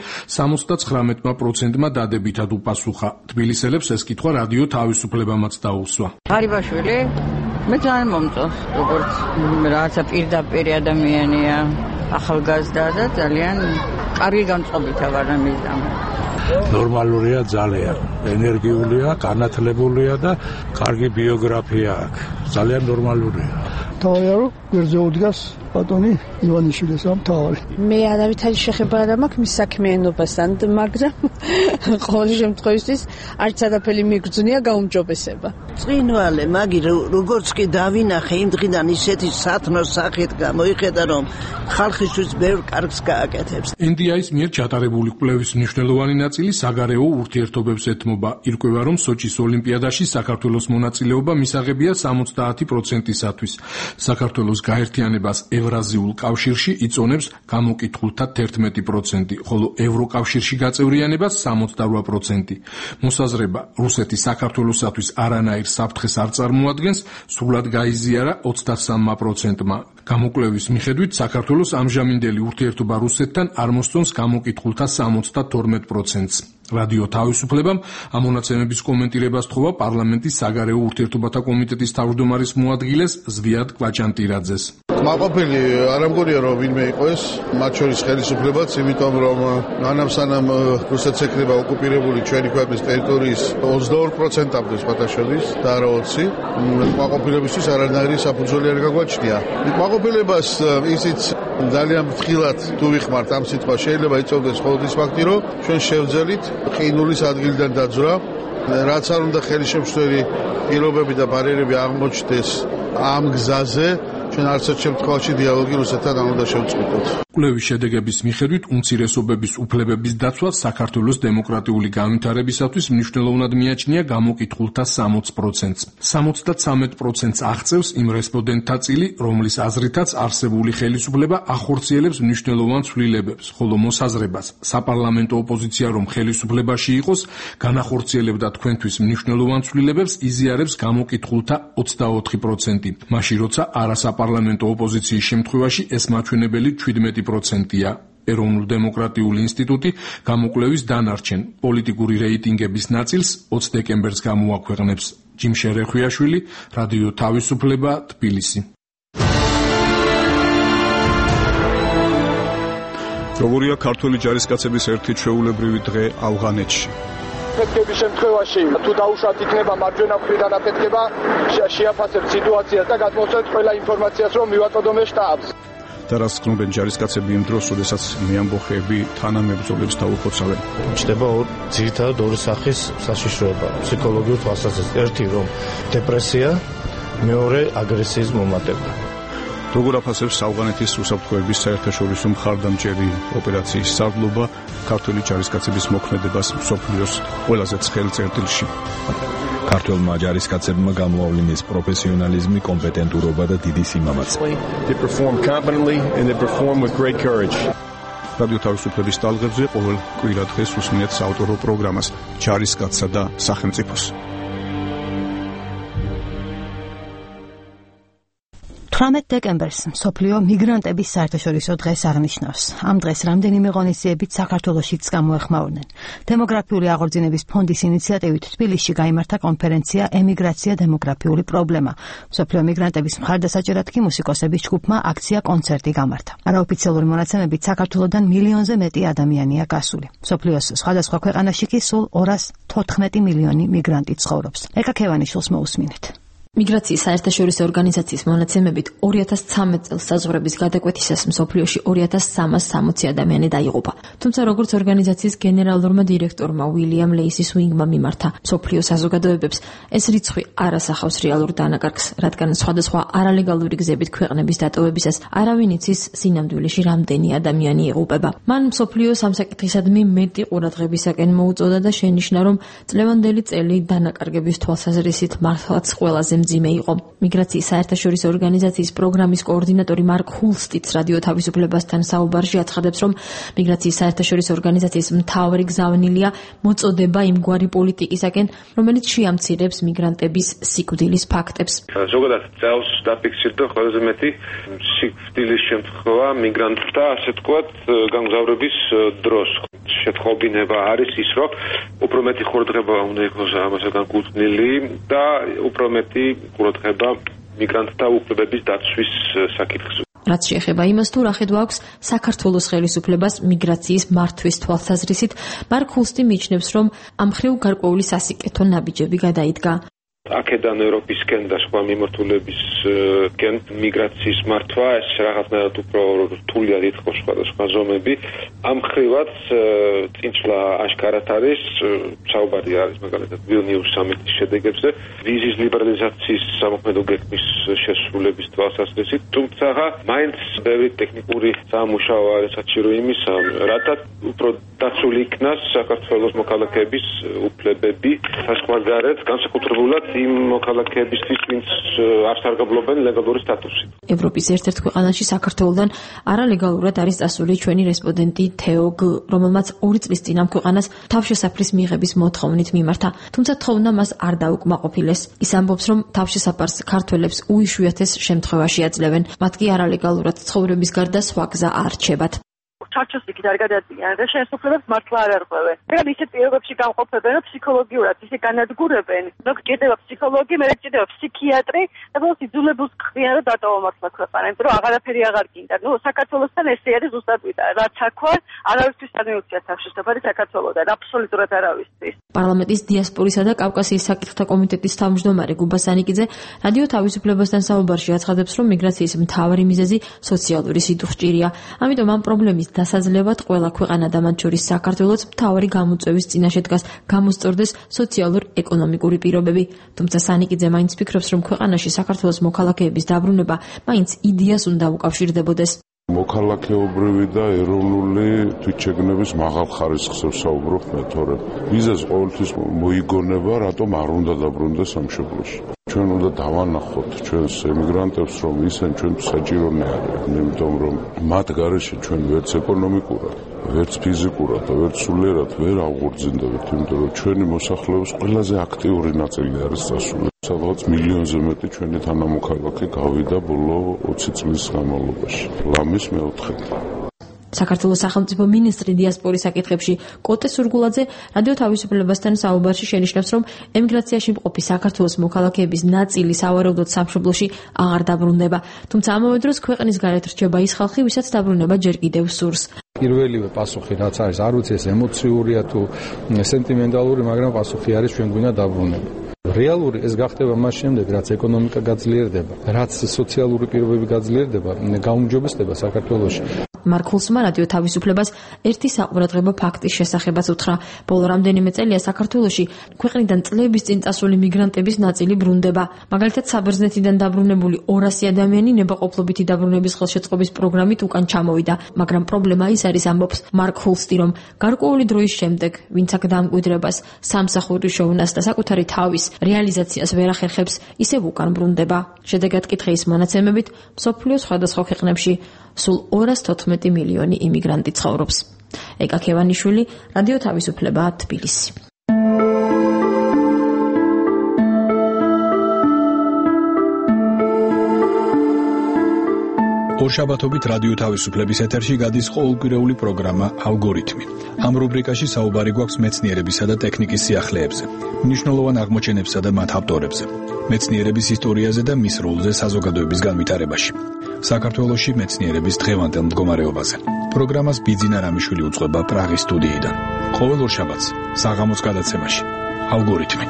79%-მა დადებითად უპასუხა. თბილისელებს ეს კითხვა რადიო თავისუფლებამაც დაუსვა. ღარიბაშვილი მე ძალიან მომწონს, როგორც რაღაცა პირდაპირ ადამიანია, ახალგაზრდა და ძალიან კარგი განწყობითა ვარ ამის. ნორმალურია ძალიან, ენერგიულია, განათლებულია და კარგი ბიოგრაფია აქვს. ძალიან ნორმალურია. თავია რომ გვერდზე უდგას ბატონი ივანიშვილის ამთავარი. მე არავითარი შეხება არ მაქვს მის საქმიანობასთან, მაგრამ ყოველ შემთხვევაში არც არაფერი მიგრძნია გაუმჯობესება. წინვალე, მაგი როგორც კი დავინახე იმ დღიდან ისეთი სათნოს სახით გამოიხედა, რომ ხალხისთვის ბევრ კარგს გააკეთებს. NDI-ის მიერ ჩატარებული კვლევის მნიშვნელოვანი ნაწილი საგარეო ურთიერთობებს ეთმობა. ირკვევა, რომ სოჩის ოლიმპიადაში საქართველოს მონაწილეობა მისაღებია 70%-ისათვის. საქართველოს გაერთიანებას ევრაზიულ კავშირში იწონებს გამოკითხულთა 11%, ხოლო ევროკავშირში გაწევრიანებას 68%. მოსაზრება რუსეთი საქართველოსათვის არანაირ საფრთხეს არ წარმოადგენს, სრულად გაიზიარა 23%-მა. გამოკვლევის მიხედვით საქართველოს ამჟამინდელი ურთიერთობა რუსეთთან არ მოსწონს გამოკითხულთა 72%-ს. რადიო თავისუფლებამ ამ მონაცემების კომენტირებას თხოვა პარლამენტის საგარეო ურთიერთობათა კომიტეტის თავმჯდომარის მოადგილეს ზვიად კვაჭანტირაძეს. მაყოფილი არ ამგონია რომ ვინმე იყო ეს, მათ შორის ხელისუფლებაც, იმიტომ რომ ანამსანამ რუსეთს ეკნება ოკუპირებული ჩვენი ქვეყნის ტერიტორიის 22%-ამდე სპატაშოდის და არა 20, მაყოფილებისთვის არანაირი საფუძველი არ გაგვაჩნია. მაყოფილებას ისიც ძალიან ფრთხილად თუ ვიხმართ ამ სიტყვას, შეიძლება იწოვდეს მხოლოდ ის ფაქტი, რომ ჩვენ შევძელით ყინულის ადგილიდან დაძვრა, რაც არ უნდა ხელისშემშლელი პირობები და ბარიერები აღმოჩნდეს ამ გზაზე, ჩვენ არც ერთ შემთხვევაში დიალოგი რუსეთთან არ უნდა შევწყვიტოთ. კვლევის შედეგების მიხედვით უმცირესობების უფლებების დაცვა საქართველოს დემოკრატიული განვითარებისათვის მნიშვნელოვნად მიაჩნია გამოკითხულთა 60%-ს. 73%-ს აღწევს იმ რესპონდენტთა წილი, რომლის აზრითაც არსებული ხელისუფლება ახორციელებს მნიშვნელოვან ცვლილებებს, ხოლო მოსაზრებას საპარლამენტო ოპოზიცია რომ ხელისუფლებაში იყოს, განახორციელებდა თქვენთვის მნიშვნელოვან ცვლილებებს იზიარებს გამოკითხულთა 24%. მაშინ როცა არასაპარლამენტო ოპოზიციის შემთხვევაში ეს მაჩვენებელი 17%-ია. ეროვნულ-დემოკრატიული ინსტიტუტი გამოკვლევის დანარჩენ პოლიტიკური რეიტინგების ნაწილს 20 დეკემბერს გამოაქვეყნებს. ჯიმშე რეხვიაშვილი, რადიო თავისუფლება, თბილისი. როგორია ქართველი ჯარისკაცების ერთი ჩვეულებრივი დღე ავღანეთში? აფეთქების შემთხვევაში თუ დაუშვათ იქნება მარჯვენა მხრიდან აფეთქება, შეაფასებთ სიტუაციას და გადმოსცემთ ყველა ინფორმაციას, რომ მივაწოდოთ შტაბს. და რას გქნობენ ჯარისკაცები იმ დროს, როდესაც მეამბოხეები თანამებრძოლებს დაუხოცავენ? ჩნდება ძირითადად ორი სახის საშიშროება ფსიქოლოგიურ თვალსაზრისით. ერთი რომ დეპრესია, მეორე აგრესიის მომატება. როგორ აფასებს ავღანეთის უსაფრთხოების საერთაშორისო მხარდამჭერი ოპერაციის სარდლობა ქართველი ჯარისკაცების მოქმედებას მსოფლიოს ყველაზე ცხელ წერტილში? ქართველმა ჯარისკაცებმა გამოავლინეს პროფესიონალიზმი, კომპეტენტურობა და დიდი სიმამაცე. რადიო თავისუფლების ტალღებზე ყოველ კვირა დღეს უსმენთ საავტორო პროგრამას ჯარისკაცსა და სახელმწიფოს. 18 დეკემბერს მსოფლიო მიგრანტების საერთაშორისო დღეს აღნიშნავს. ამ დღეს რამდენიმე ღონისძიებით საქართველოშიც გამოეხმაურნენ. დემოგრაფიული აღორძინების ფონდის ინიციატივით თბილისში გაიმართა კონფერენცია ემიგრაცია დემოგრაფიული პრობლემა. მსოფლიო მიგრანტების მხარდასაჭერად კი მუსიკოსების ჯგუფმა აქცია კონცერტი გამართა. არაოფიციალური მონაცემებით საქართველოდან მილიონზე მეტი ადამიანია გასული. მსოფლიოს სხვადასხვა ქვეყანაში კი სულ 214 მილიონი მიგრანტი ცხოვრობს. ეკა ქევანიშვილს მოусმინეთ. მიგრაციის საერთაშორისო ორგანიზაციის მონაცემებით 2013 წელს საზღვრების გადაკვეთისას მსოფლიოში 2360 ადამიანი დაიღუპა. თუმცა როგორც ორგანიზაციის გენერალურმა დირექტორმა უილიამ ლეისი სუინგმა მიმართა მსოფლიო საზოგადოებებს, ეს რიცხვი არ ასახავს რეალურ დანაკარგს, რადგან სხვადასხვა არალეგალური გზებით ქვეყნების დატოვებისას არავინ იცის სინამდვილეში რამდენი ადამიანი იღუპება. მან მსოფლიო სამსაკითხისადმი მეტი ყურადღებისაკენ მოუწოდა და შენიშნა, რომ წლევანდელი წელი დანაკარგების თვალსაზრისით მართლაც ყველაზე მძიმე იყო. მიგრაციის საერთაშორისო ორგანიზაციის პროგრამის კოორდინატორი მარკ ჰულსტიც რადიო თავისუფლებასთან საუბარში აცხადებს, რომ მიგრაციის საერთაშორისო ორგანიზაციის მთავარი გზავნილია მოწოდება იმგვარი პოლიტიკისაკენ, რომელიც შეამცირებს მიგრანტების სიკვდილის ფაქტებს. ზოგადად წელს დაფიქსირდა ყველაზე მეტი სიკვდილის შემთხვევა მიგრანტთა, ასე თქვათ, გამგზავრების დროს. შეთხობინება არის ის, რომ უფრო მეტი ყურადღება უნდა იყოს ამასთან განკუთვნილი და უფრო მეტი ყურადღება მიგრანტთა უფლებების დაცვის საკითხზე. რაც შეეხება იმას, თუ რა ხედვა აქვს საქართველოს ხელისუფლებას მიგრაციის მართვის თვალსაზრისით, მარკ ჰულსტი მიიჩნევს, რომ ამ მხრივ გარკვეული სასიკეთო ნაბიჯები გადაიდგა. აქედან ევროპისკენ და სხვა მიმართულებისკენ მიგრაციის მართვა ეს რაღაცნაირად უფრო რთულია თითქოს სხვადასხვა ზომები. ამ მხრივაც წინსვლა აშკარად არის, საუბარი არის მაგალითად ვილნიუს სამიტის შედეგებზე, ვიზის ლიბერალიზაციის სამოქმედო გეგმის შესრულების თვალსაზრისით, თუმცა მაინც ბევრი ტექნიკური სამუშაო არის საჭირო იმისა, რათაც უფრო დაცული იქნას საქართველოს მოქალაქეების უფლებები, საზღვარგარეთ, განსაკუთრებულად იმ მოქალაქეებისთვის, ვინც არ სარგებლობენ ლეგალური სტატუსით. ევროპის ერთ-ერთ ქვეყანაში საქართველოდან არალეგალურად არის წასული ჩვენი რესპონდენტი თეო გ, რომელმაც 2 წლის წინ ამ ქვეყანას თავშესაფრის მიღების მოთხოვნით მიმართა, თუმცა თხოვნა მას არ დაუკმაყოფილეს. ის ამბობს, რომ თავშესაფარს ქართველებს უიშვიათეს შემთხვევაში აძლევენ, მათ კი არალეგალურად ცხოვრების გარდა სხვა გზა არ რჩებათ. ჩარჩოს იქით არ გადაადგიან და ხელისუფლებას მართლა არ არღვევენ. მაგრამ ისეთ პირობებში გამყოფებენ, რომ ფსიქოლოგიურად ისე განადგურებენ, რომ გჭირდება ფსიქოლოგი, მე გჭირდება ფსიქიატრი და ბოლოს იძულებულს ხდიან, რომ დატოვა მართლა ქვეყანა, იმიტომ რომ აღარაფერი აღარ გინდა. საქართველოსთან ესე არის ზუსტად ვიდა. რაც აქვა, არავისთვის არ მიუწია თავშესაფარი საქართველოდან, აბსოლუტურად არავისთვის. პარლამენტის დიასპორისა და კავკასიის საკითხთა კომიტეტის თავმჯდომარე გუბა სანიკიძე რადიო თავისუფლებასთან საუბარში აცხადებს, რომ მიგრაციის მთავარი მიზეზი სოციალური სიდუხჭირია. ამიტომ ამ პრობლემის გასაძლევად ყველა ქვეყანა და მათ შორის საქართველოც მთავარი გამოწვევის წინაშე დგას გამოსწორდეს სოციალურ-ეკონომიკური პირობები. თუმცა სანიკიძე მაინც ფიქრობს, რომ ქვეყანაში საქართველოს მოქალაქეების დაბრუნება მაინც იდეას უნდა უკავშირდებოდეს. მოქალაქეობრივი და ეროვნული თვითშეგნების მაღალ ხარისხს ვსაუბრობ მე, თორემ ვიზას ყოველთვის მოიგონება, რატომ არ უნდა დაბრუნდეს სამშობლოში. ჩვენ უნდა დავანახოთ ჩვენს ემიგრანტებს, რომ ისინი ჩვენთვის საჭირონი არიან, იმიტომ რომ მათ გარეშე ჩვენ ვერც ეკონომიკურად, ვერც ფიზიკურად და ვერც სულიერად ვერ აღურძინდებით, იმიტომ რომ ჩვენი მოსახლეობის ყველაზე აქტიური ნაწილი არის წასული. სადღაც მილიონზე მეტი ჩვენი თანამოქალაქე გავიდა ბოლო 20 წლის განმავლობაში. ლამის მეოთხედი. საქართველოს სახელმწიფო მინისტრი დიასპორის საკითხებში კოტე სურგულაძე რადიო თავისუფლებასთან საუბარში შენიშნავს, რომ ემიგრაციაში მყოფი საქართველოს მოქალაქეების ნაწილი სავარაუდოდ სამშობლოში აღარ დაბრუნდება. თუმცა ამავე დროს ქვეყნის გარეთ რჩება ის ხალხი, ვისაც დაბრუნება ჯერ კიდევ სურს. პირველივე პასუხი რაც არის, არ ვიცი ეს ემოციურია თუ სენტიმენტალური, მაგრამ პასუხი არის ჩვენ გვინდა დაბრუნება. რეალური ეს გახდება მას შემდეგ, რაც ეკონომიკა გაძლიერდება, რაც სოციალური პირობები გაძლიერდება, გაუმჯობესდება საქართველოში. მარკულსმა რადიო თავისუფლებას ერთი საყურადღებო ფაქტის შესახებაც უთხრა. ბოლო რამდენიმე წელია საქართველოში ქვეყნიდან წლების წინ წასული მიგრანტების ნაწილი ბრუნდება. მაგალითად, საბერძნეთიდან დაბრუნებული 200 ადამიანი ნებაყოფლობითი დაბრუნების ხელშეწყობის პროგრამით უკან ჩამოვიდა, მაგრამ პრობლემა ის არის, ამბობს მარკ ჰულსტი, რომ გარკვეული დროის შემდეგ, ვინც აქ დამკვიდრებას, სამსახურის შოვნას და საკუთარი თავის რეალიზაციას ვერ ახერხებს, ისევ უკან ბრუნდება. შედეგად კითხვის მონაცემებით, მსოფლიოს სხვადასხვა ქვეყნებში სულ 214 მილიონი იმიგრანტი ცხოვრობს. ეკა ქევანიშვილი, რადიო თავისუფლება, თბილისი. ორშაბათობით რადიო თავისუფლების ეთერში გადის ყოველკვირეული პროგრამა ალგორითმი. ამ რუბრიკაში საუბარი გვაქვს მეცნიერებისა და ტექნიკის სიახლეებზე, მნიშვნელოვან აღმოჩენებსა და მათ ავტორებზე, მეცნიერების ისტორიაზე და მის როლზე საზოგადოების განვითარებაში. საქართველოში მეცნიერების დღევანდელ მდგომარეობაზე. პროგრამას ბიძინა რამიშვილი უძღვება პრაღის სტუდიიდან. ყოველ ორშაბათს საღამოს გადაცემაში ალგორითმი.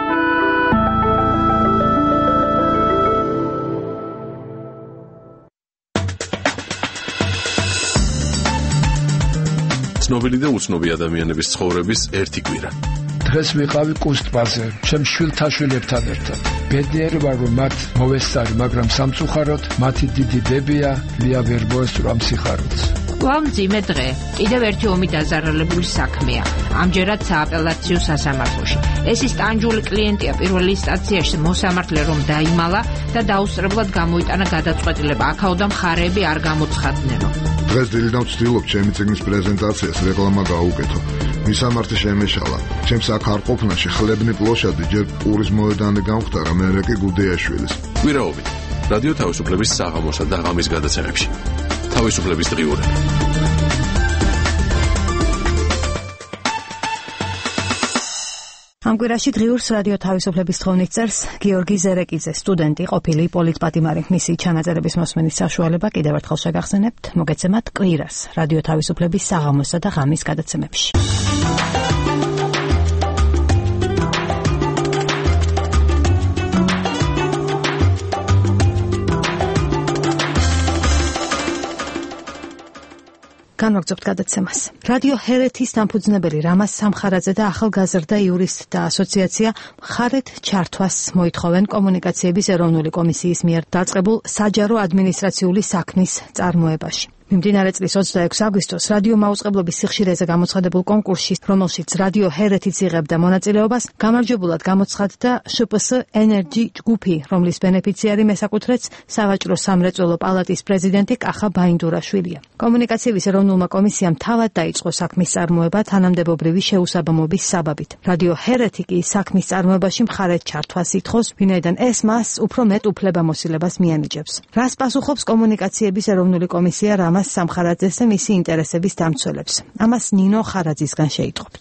ცნობილი და უცნობი ადამიანების ცხოვრების ერთი კვირა. დღეს ვიყავი კუსტბაზე, ჩემ შვილთაშვილებთან ერთად. ბედნიერი ვარ, რომ მათ მოვესწარი, მაგრამ სამწუხაროდ მათი დიდი დებია ლია ვერ მოესწრო სიხარულს. ვამძიმე დღე, კიდევ ერთი ომი დაზარალებული საქმეა. ამჯერად სააპელაციო სასამართლოში. ეს ის ტანჯული კლიენტია პირველ ინსტანციაში მოსამართლე რომ დაიმალა და დაუსწრებლად გამოიტანა გადაწყვეტილება. აქაოდან მხარეები არ გამოცხადნენო. დღეს დილიდან ვცდილობ ჩემი წიგნის პრეზენტაციას რეკლამა გაუკეთო. მისამართი შემეშალა. ჩემს აქ არ ყოფნაში ხლებნი პლოშადი ჯერ პურის მოედანი გამختარა, მერე კი გუდეაშვილის. კვირაობით რადიო თავისუფლების საღამოსა და ღამის გადაცემებში. თავისუფლების დღიურები. ამ კვირაში დღიურს რადიო თავისუფლების თხოვნით წერს გიორგი ზერეკიძე, სტუდენტი, ყოფილი პოლიტპატიმარი. მისი ჩანაწერების მოსმენის საშუალება კიდევ ერთხელ შეგახსენებთ, მოგეცემათ კვირას რადიო თავისუფლების საღამოსა და ღამის გადაცემებში. განვაგრძობთ გადაცემას. რადიო ჰერეთის დამფუძნებელი რამაზ სამხარაძე და ახალგაზრდა იურისტთა ასოციაცია მხარეთ ჩართვას მოითხოვენ კომუნიკაციების ეროვნული კომისიის მიერ დაწყებულ საჯარო ადმინისტრაციული საქმის წარმოებაში. მიმდინარე წლის 26 აგვისტოს რადიო მაუწყებლობის სიხშირეზე გამოცხადებულ კონკურსში, რომელშიც რადიო ჰერეთიც იღებდა მონაწილეობას, გამარჯვებულად გამოცხადდა შპს ენერჯი ჯგუფი, რომლის ბენეფიციარი მესაკუთრეც სავაჭრო სამრეწველო პალატის პრეზიდენტი კახა ბაინდურაშვილია. კომუნიკაციების ეროვნულმა კომისიამ თავად დაიწყო საქმის წარმოება თანამდებობრივი შეუსაბამობის საბაბით. რადიო ჰერეთი კი საქმის წარმოებაში მხარეთ ჩართვას ითხოვს, ვინაიდან ეს მას უფრო მეტ უფლებამოსილებას მიანიჭებს. რას პასუხობს კომუნიკაციების ეროვნული კომისია რამაზ სამხარაძეს და მისი ინტერესების დამცველებს? ამას ნინო ხარაძისგან შეიტყობთ.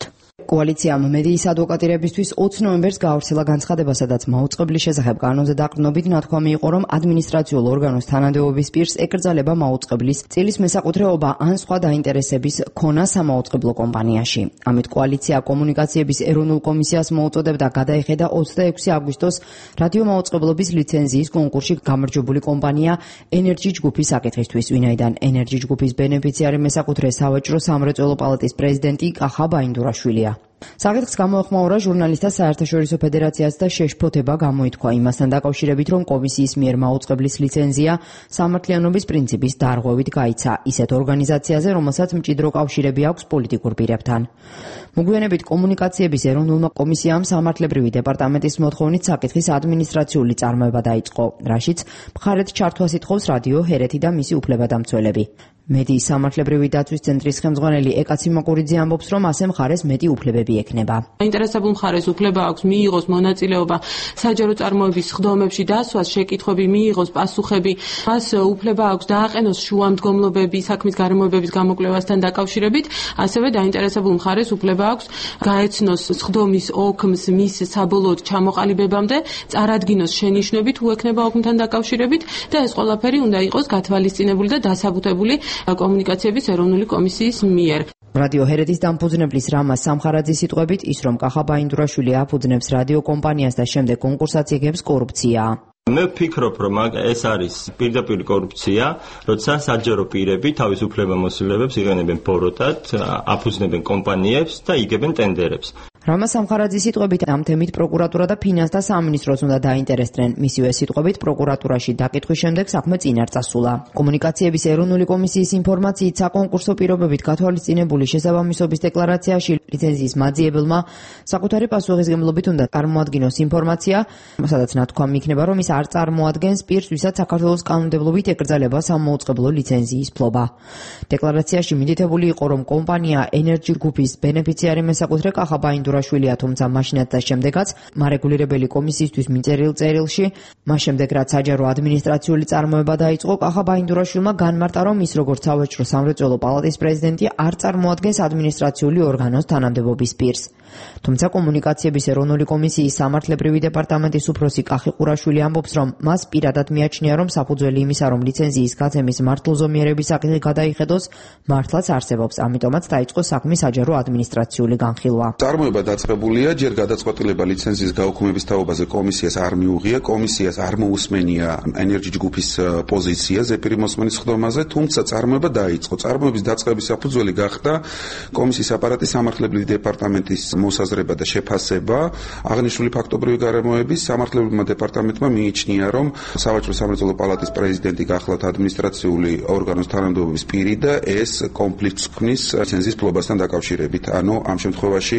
კოალიციამ მედიის ადვოკატირებისთვის 20 ნოემბერს გაავრცელა განცხადება, სადაც მაუწყებლის შესახებ კანონზე დაყრდნობით ნათქვამი იყო, რომ ადმინისტრაციულ ორგანოს თანამდებობის პირს ეკრძალება მაუწყებლის წილის მესაკუთრეობა ან სხვა დაინტერესების ქონა სამაუწყებლო კომპანიაში. ამით კოალიცია კომუნიკაციების ეროვნულ კომისიას მოუწოდებდა გადაეხედა 26 აგვისტოს რადიო მაუწყებლობის ლიცენზიის კონკურსში გამარჯვებული კომპანია ენერჯი ჯგუფის საკითხისთვის, ვინაიდან ენერჯი ჯგუფის ბენეფიციარი მესაკუთრე სავაჭრო სამრეწველო პალატის პრეზიდენტი კახა ბაინდურაშვილია. საკითხს გამოეხმაურა ჟურნალისტთა საერთაშორისო ფედერაციას და შეშფოთება გამოითქვა იმასთან დაკავშირებით, რომ კომისიის მიერ მაუწყებლის ლიცენზია სამართლიანობის პრინციპის დარღვევით გაიცა ისეთ ორგანიზაციაზე, რომელსაც მჭიდრო კავშირები აქვს პოლიტიკურ პირებთან. მოგვიანებით კომუნიკაციების ეროვნულმა კომისიამ სამართლებრივი დეპარტამენტის მოთხოვნით საკითხის ადმინისტრაციული წარმოება დაიწყო, რაშიც მხარეთ ჩართვას ითხოვს რადიო ჰერეთი და მისი უფლებადამცველები. მედიის სამართლებრივი დაცვის ცენტრის ხელმძღვანელი ეკაცი მაკურიძე ამბობს, რომ ასე მხარეს მეტი უფლებები ექნება. აინტერესებულ მხარეს უფლება აქვს მიიღოს მონაწილეობა საჯარო წარმოების სხდომებში დასვას, შეკითხვები მიიღოს, პასუხები, მას უფლება აქვს დააყენოს შუამდგომლობები საქმის გარემოებების გამოკვლევასთან დაკავშირებით, ასევე დაინტერესებულ მხარეს უფლება აქვს გაეცნოს სხდომის ოქმს მის საბოლოოდ ჩამოყალიბებამდე, წარადგინოს შენიშვნები თუ ექნება ოქმთან დაკავშირებით და ეს ყველაფერი უნდა იყოს გათვალისწინებული და დასაბუთებული კომუნიკაციების ეროვნული კომისიის მიერ. რადიო ჰერეთის დამფუძნებლის რამა სამხარაძის სიტყვებით, ის რომ კახა ბაინდურაშვილი აფუძნებს რადიო კომპანიას და შემდეგ კონკურსსაც იგებს კორუფციაა. მე ვფიქრობ, რომ ეს არის პირდაპირ კორუფცია, როცა საჯარო პირები თავის უფლებამოსილებებს იყენებენ ბოროტად, აფუძნებენ კომპანიებს და იგებენ ტენდერებს. რამა სამხარაძის სიტყვებით ამ თემით პროკურატურა და ფინანსთა სამინისტროს უნდა დაინტერესდნენ. მისივე სიტყვებით პროკურატურაში დაკითხვის შემდეგ საქმე წინ არ წასულა. კომუნიკაციების ეროვნული კომისიის ინფორმაციით საკონკურსო პირობებით გათვალისწინებული შესაბამისობის დეკლარაციაში ლიცენზიის მაძიებელმა საკუთარი პასუხისმგებლობით უნდა წარმოადგინოს ინფორმაცია, სადაც ნათქვამი იქნება, რომ ის არ წარმოადგენს პირს, ვისაც საქართველოს კანონმდებლობით ეკრძალება სამაუწყებლო ლიცენზიის ფლობა. დეკლარაციაში მითითებული იყო, რომ კომპანია ენერჯი ჯგუფის ბენეფიციარი მესაკუთრე კახა ბაინდურაშვილია, თუმცა მაშინაც და შემდეგაც მარეგულირებელი კომისიისთვის მიწერილ წერილში, მას შემდეგ რაც საჯარო ადმინისტრაციული წარმოება დაიწყო, კახა ბაინდურაშვილმა განმარტა, რომ ის როგორც სავაჭრო სამრეწველო პალატის პრეზიდენტი არ წარმოადგენს ადმინისტრაციული ორგანოს თანამდებობის პირს. თუმცა კომუნიკაციების ეროვნული კომისიის სამართლებრივი დეპარტამენტის უფროსი კახი ყურაშვილი ამბობს, რომ მას პირადად მიაჩნია, რომ საფუძველი იმისა, რომ ლიცენზიის გაცემის მართლზომიერების საკითხი გადაიხედოს, მართლაც არსებობს, ამიტომაც დაიწყო საქმის საჯარო ადმინისტრაციული განხილვა. წარმოება დაწყებულია, ჯერ გადაწყვეტილება ლიცენზიის გაუქმების თაობაზე კომისიას არ მიუღია, კომისიას არ მოусმენია ენერჯი ჯგუფის პოზიცია ზეპირი მოსმენის სხდომაზე, თუმცა წარმოება დაიწყო. წარმოების დაწყების საფუძველი გახდა კომისიის აპარატის სამართლებრივი დეპარტამენტის მოსაზრება და შეფასება. აღნიშნული ფაქტობრივი გარემოების სამართლებრივმა დეპარტამენტმა მიიჩნია, რომ სავაჭრო სამრეწველო პალატის პრეზიდენტი გახლავთ ადმინისტრაციული ორგანოს თანამდებობის პირი და ეს კონფლიქტს ქმნის ლიცენზიის ფლობასთან დაკავშირებით. ანუ ამ შემთხვევაში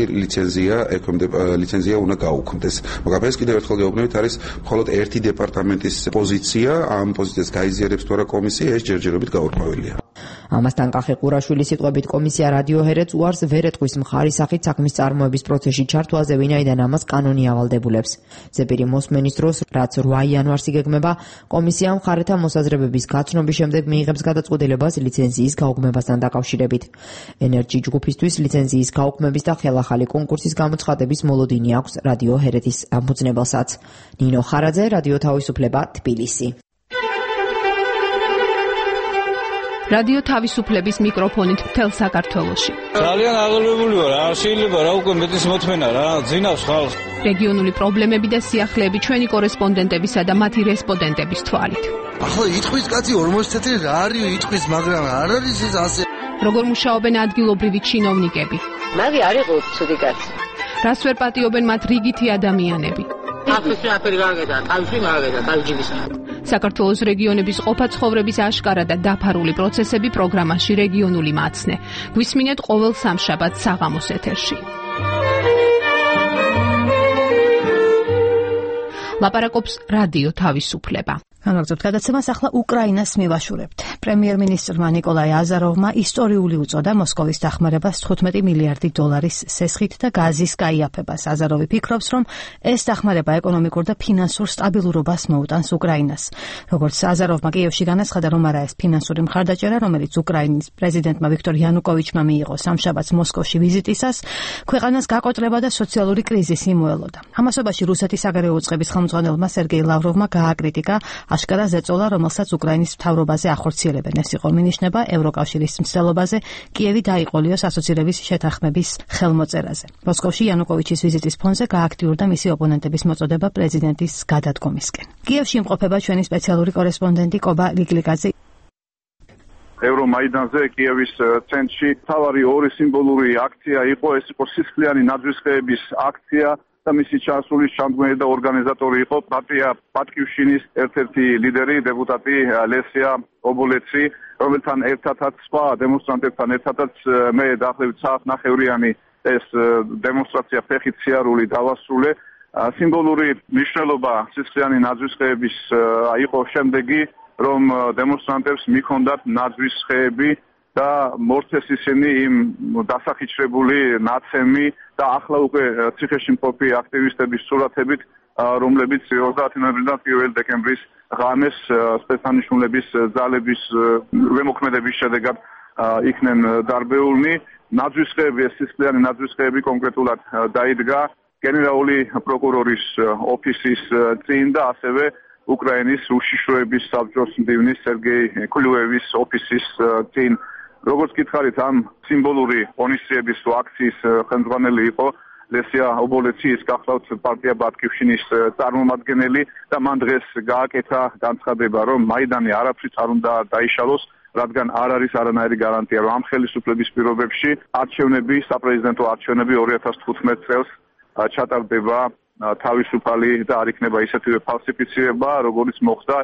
ლიცენზია უნდა გაუქმდეს. მაგრამ ეს კიდევ ერთხელ გეუბნებით, არის მხოლოდ ერთი დეპარტამენტის პოზიცია, ამ პოზიციას გაიზიარებს თუ არა კომისია, ეს ჯერჯერობით გაურკვეველია. ამასთან კახი ყურაშვილის სიტყვებით კომისია რადიო ჰერეთს უარს ვერ ეტყვის მხარის სახით საქმის წარმოების პროცესში ჩართვაზე, ვინაიდან ამას კანონი ავალდებულებს. ზეპირი მოსმენის დროს, რაც 8 იანვარს იგეგმება, კომისია მხარეთა მოსაზრებების გაცნობის შემდეგ მიიღებს გადაწყვეტილებას ლიცენზიის გაუქმებასთან დაკავშირებით. ენერჯი ჯგუფისთვის ლიცენზიის გაუქმების და ხელახალი კონკურსის გამოცხადების მოლოდინი აქვს რადიო ჰერეთის დამფუძნებელსაც. ნინო ხარაძე, რადიო თავისუფლება, თბილისი. რადიო თავისუფლების მიკროფონით მთელ საქართველოში. ძალიან აღელვებული ვარ, არ შეიძლება რა უკვე მეტის მოთმენა რა, ძინავს ხალხს. რეგიონული პრობლემები და სიახლეები ჩვენი კორესპონდენტებისა და მათი რესპონდენტების თვალით. ახლა იტყვის კაცი 40 წელი რა არის იტყვის, მაგრამ არ არის ეს ასე. როგორ მუშაობენ ადგილობრივი ჩინოვნიკები? მაგი არ იყო ცუდი კაცი. რას ვერ პატიობენ მათ რიგითი ადამიანები? აფრიკა აფერი გაგედა, თავში მაგედა, თავჯიბისა. საქართველოს რეგიონების ყოფა-ცხოვრების აშკარა და დაფარული პროცესები პროგრამაში რეგიონული მაცნე. გვისმინეთ ყოველ სამშაბათს საღამოს ეთერში. ლაპარაკობს რადიო თავისუფლება. განაგრძობთ გადაცემას ახლა უკრაინას მივაშურებთ. პრემიერ-მინისტრმა ნიკოლაი აზაროვმა ისტორიული უწოდა მოსკოვის დახმარებას 15 მილიარდი დოლარის სესხით და გაზის გაიაფებას. აზაროვი ფიქრობს, რომ ეს დახმარება ეკონომიკურ და ფინანსურ სტაბილურობას მოუტანს უკრაინას. როგორც აზაროვმა კიევში განაცხადა, რომ არა ეს ფინანსური მხარდაჭერა, რომელიც უკრაინის პრეზიდენტმა ვიქტორ იანუკოვიჩმა მიიღო სამშაბათს მოსკოვში ვიზიტისას, ქვეყანას გაკოტრება და სოციალური კრიზისი მოელოდა. ამასობაში რუსეთის საგარეო უწყების ხელმძღვანელმა სერგეი ლავროვმა გააკრიტიკა აშკარა ზეწოლა, რომელსაც უკრაინის მთავრობაზე ახორციელებენ. ეს იყო მინიშნება ევროკავშირის მცდელობაზე კიევი დაიყოლიოს ასოცირების შეთანხმების ხელმოწერაზე. მოსკოვში იანუკოვიჩის ვიზიტის ფონზე გააქტიურდა მისი ოპონენტების მოწოდება პრეზიდენტის გადადგომისკენ. კიევში იმყოფება ჩვენი სპეციალური კორესპონდენტი კობა ლიკლიკაძე. ევრომაიდანზე კიევის ცენტრში თავარი ორი სიმბოლური აქცია იყო, ეს იყო სისხლიანი ნაძვისხეების აქცია და მისი ჩასulis ჩამდგმელი და ორგანიზატორი იყო პარტია პატკივშინის ერთ-ერთი ლიდერი, დეპუტატი ლესია ობოლეცი, რომელთან ერთადაც სხვა დემონსტრანტებთან ერთადაც მე დაახლოებით საათნახევრიანი ეს დემონსტრაცია ფეხით სიარული დავასრულე. სიმბოლური მნიშვნელობა სისხლიანი ნაძვისხეების იყო შემდეგი, რომ დემონსტრანტებს მიჰქონდათ ნაძვისხეები და მორცეს ისინი იმ დასახიჩრებული ნაცემი და ახლა უკვე ციხეში მყოფი აქტივისტების სურათებით, რომლებიც 30 ნოემბრიდან 1 დეკემბრის ღამეს სპეცსანიშნულების ძალების ზემოქმედების შედეგად იქნენ დარბეულნი. ნაძვისხეები, ეს სისხლიანი ნაძვისხეები კონკრეტულად დაიდგა გენერალური პროკურორის ოფისის წინ და ასევე უკრაინის უშიშროების საბჭოს მდივნის სერგეი კლიუევის ოფისის წინ. როგორც გითხარით, ამ სიმბოლური ღონისძიების აქციის ხელმძღვანელი იყო ლესია ობოლეცი, ის გახლავთ პარტია ბატკივშინის წარმომადგენელი და მან დღეს გააკეთა განცხადება, რომ მაიდანი არაფრით არ უნდა დაიშალოს, რადგან არ არის არანაირი გარანტია, რომ ამ ხელისუფლების პირობებში არჩევნები, sapprezidento არჩევნები 2015 წელს ჩატარდება თავისუფალი და არ იქნება ისეთივე ფალსიფიცირება, როგორც მოხდა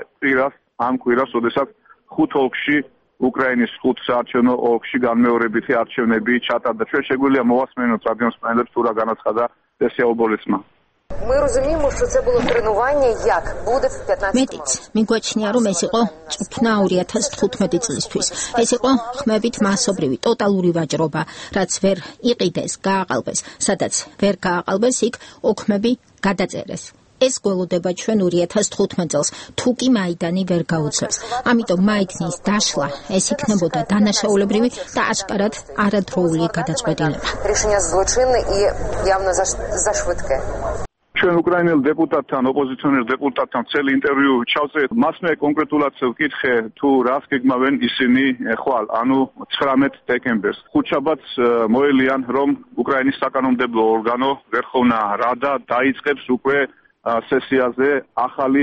ამ კვირას, როდესაც 5 ოლქში უკრაინის 5 საარჩევნო ოლქში განმეორებითი არჩევნები ჩატარდა. ჩვენ შეგვიძლია მოვასმენოთ რადიოსმენელებს თუ რა განაცხადა ლესია ობოლეცმა. Ми розуміємо, що це було тренування, як буде в 15 მეტიც მიგვაჩნია, რომ ეს იყო წუქნა 2015 წლისთვის. ეს იყო ხმებით მასობრივი ტოტალური ვაჭრობა, რაც ვერ იყიდეს, გააყალბეს, სადაც ვერ გააყალბეს, იქ ოქმები გადაწერეს. ეს გველოდება ჩვენ 2015 წელს, თუ კი მაიდანი ვერ გაუძლებს. ამიტომ მაიდნის დაშლა ეს იქნებოდა დანაშაულებრივი და აშკარად არადროული გადაწყვეტილება. Рішення злочинне і явно зашвидке. ჩვენ უკრაინელ დეპუტატთან, ოპოზიციონერ დეპუტატთან წელი ინტერვიუ ჩავწერეთ. მასმე კონკრეტულად ვკითხე, თუ რას გეგმავენ ისინი ხვალ, ანუ 19 დეკემბერს. ხუთშაბათს მოელიან, რომ უკრაინის საკანონმდებლო ორგანო ვერხოვნა რადა დაიწყებს უკვე სესიაზე ახალი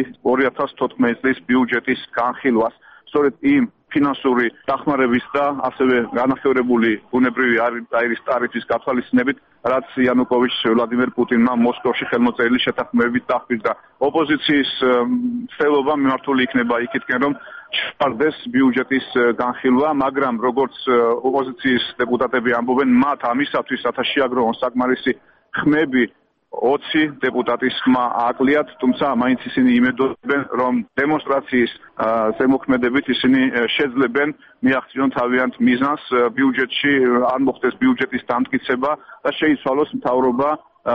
2014 წლის ბიუჯეტის განხილვას. სწორედ იმ ფინანსური დახმარების და ასევე განახევრებული ბუნებრივი აირის ტარიფის გათვალისწინებით, რაც იანუკოვიჩს ვლადიმერ პუტინმა მოსკოვში ხელმოწერილი შეთანხმებებით დაჰპირდა. ოპოზიციის ცდილობა მიმართული იქნება იქითკენ, რომ ჩატარდეს ბიუჯეტის განხილვა, მაგრამ როგორც ოპოზიციის დეპუტატები ამბობენ, მათ ამისათვის რათა შეაგროვონ საკმარისი ხმები 20 დეპუტატის ხმა აკლიათ, თუმცა მაინც ისინი იმედობენ, რომ დემონსტრაციის ზემოქმედებით ისინი შეძლებენ მიაღწიონ თავიანთ მიზანს ბიუჯეტში, არ მოხდეს ბიუჯეტის დამტკიცება და შეიცვალოს მთავრობა.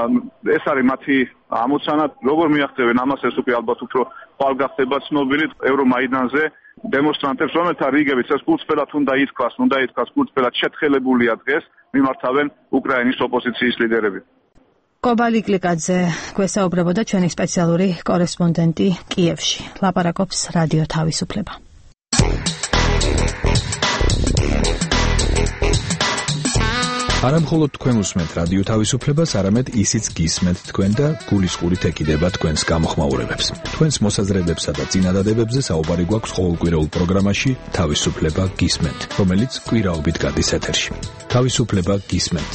ეს არის მათი ამოცანა, როგორ მიაღწევენ ამას, ეს უკვე ალბათ უფრო ხვალ გახდება ცნობილი ევრომაიდანზე. დემონსტრანტებს, რომელთა რიგებიც ეს კურთხევლად უნდა ითქვას, კურთხევლად შეთხელებულია დღეს, მიმართავენ უკრაინის ოპოზიციის ლიდერები. კობა ლიკლიკაძე გვესაუბრებოდა ჩვენი სპეციალური კორესპონდენტი კიევში. ლაპარაკობს რადიო თავისუფლება. არამხოლოდ თქვენ უსმენთ რადიო თავისუფლებას, არამედ ისიც გისმენთ თქვენ და გულისყურით ეკიდება თქვენს გამოხმაურებებს. თქვენს მოსაზრებებსა და წინადადებებზე საუბარი გვაქვს ყოველკვირეულ პროგრამაში თავისუფლება გისმენთ, რომელიც კვირაობით გადის ეთერში. თავისუფლება გისმენთ.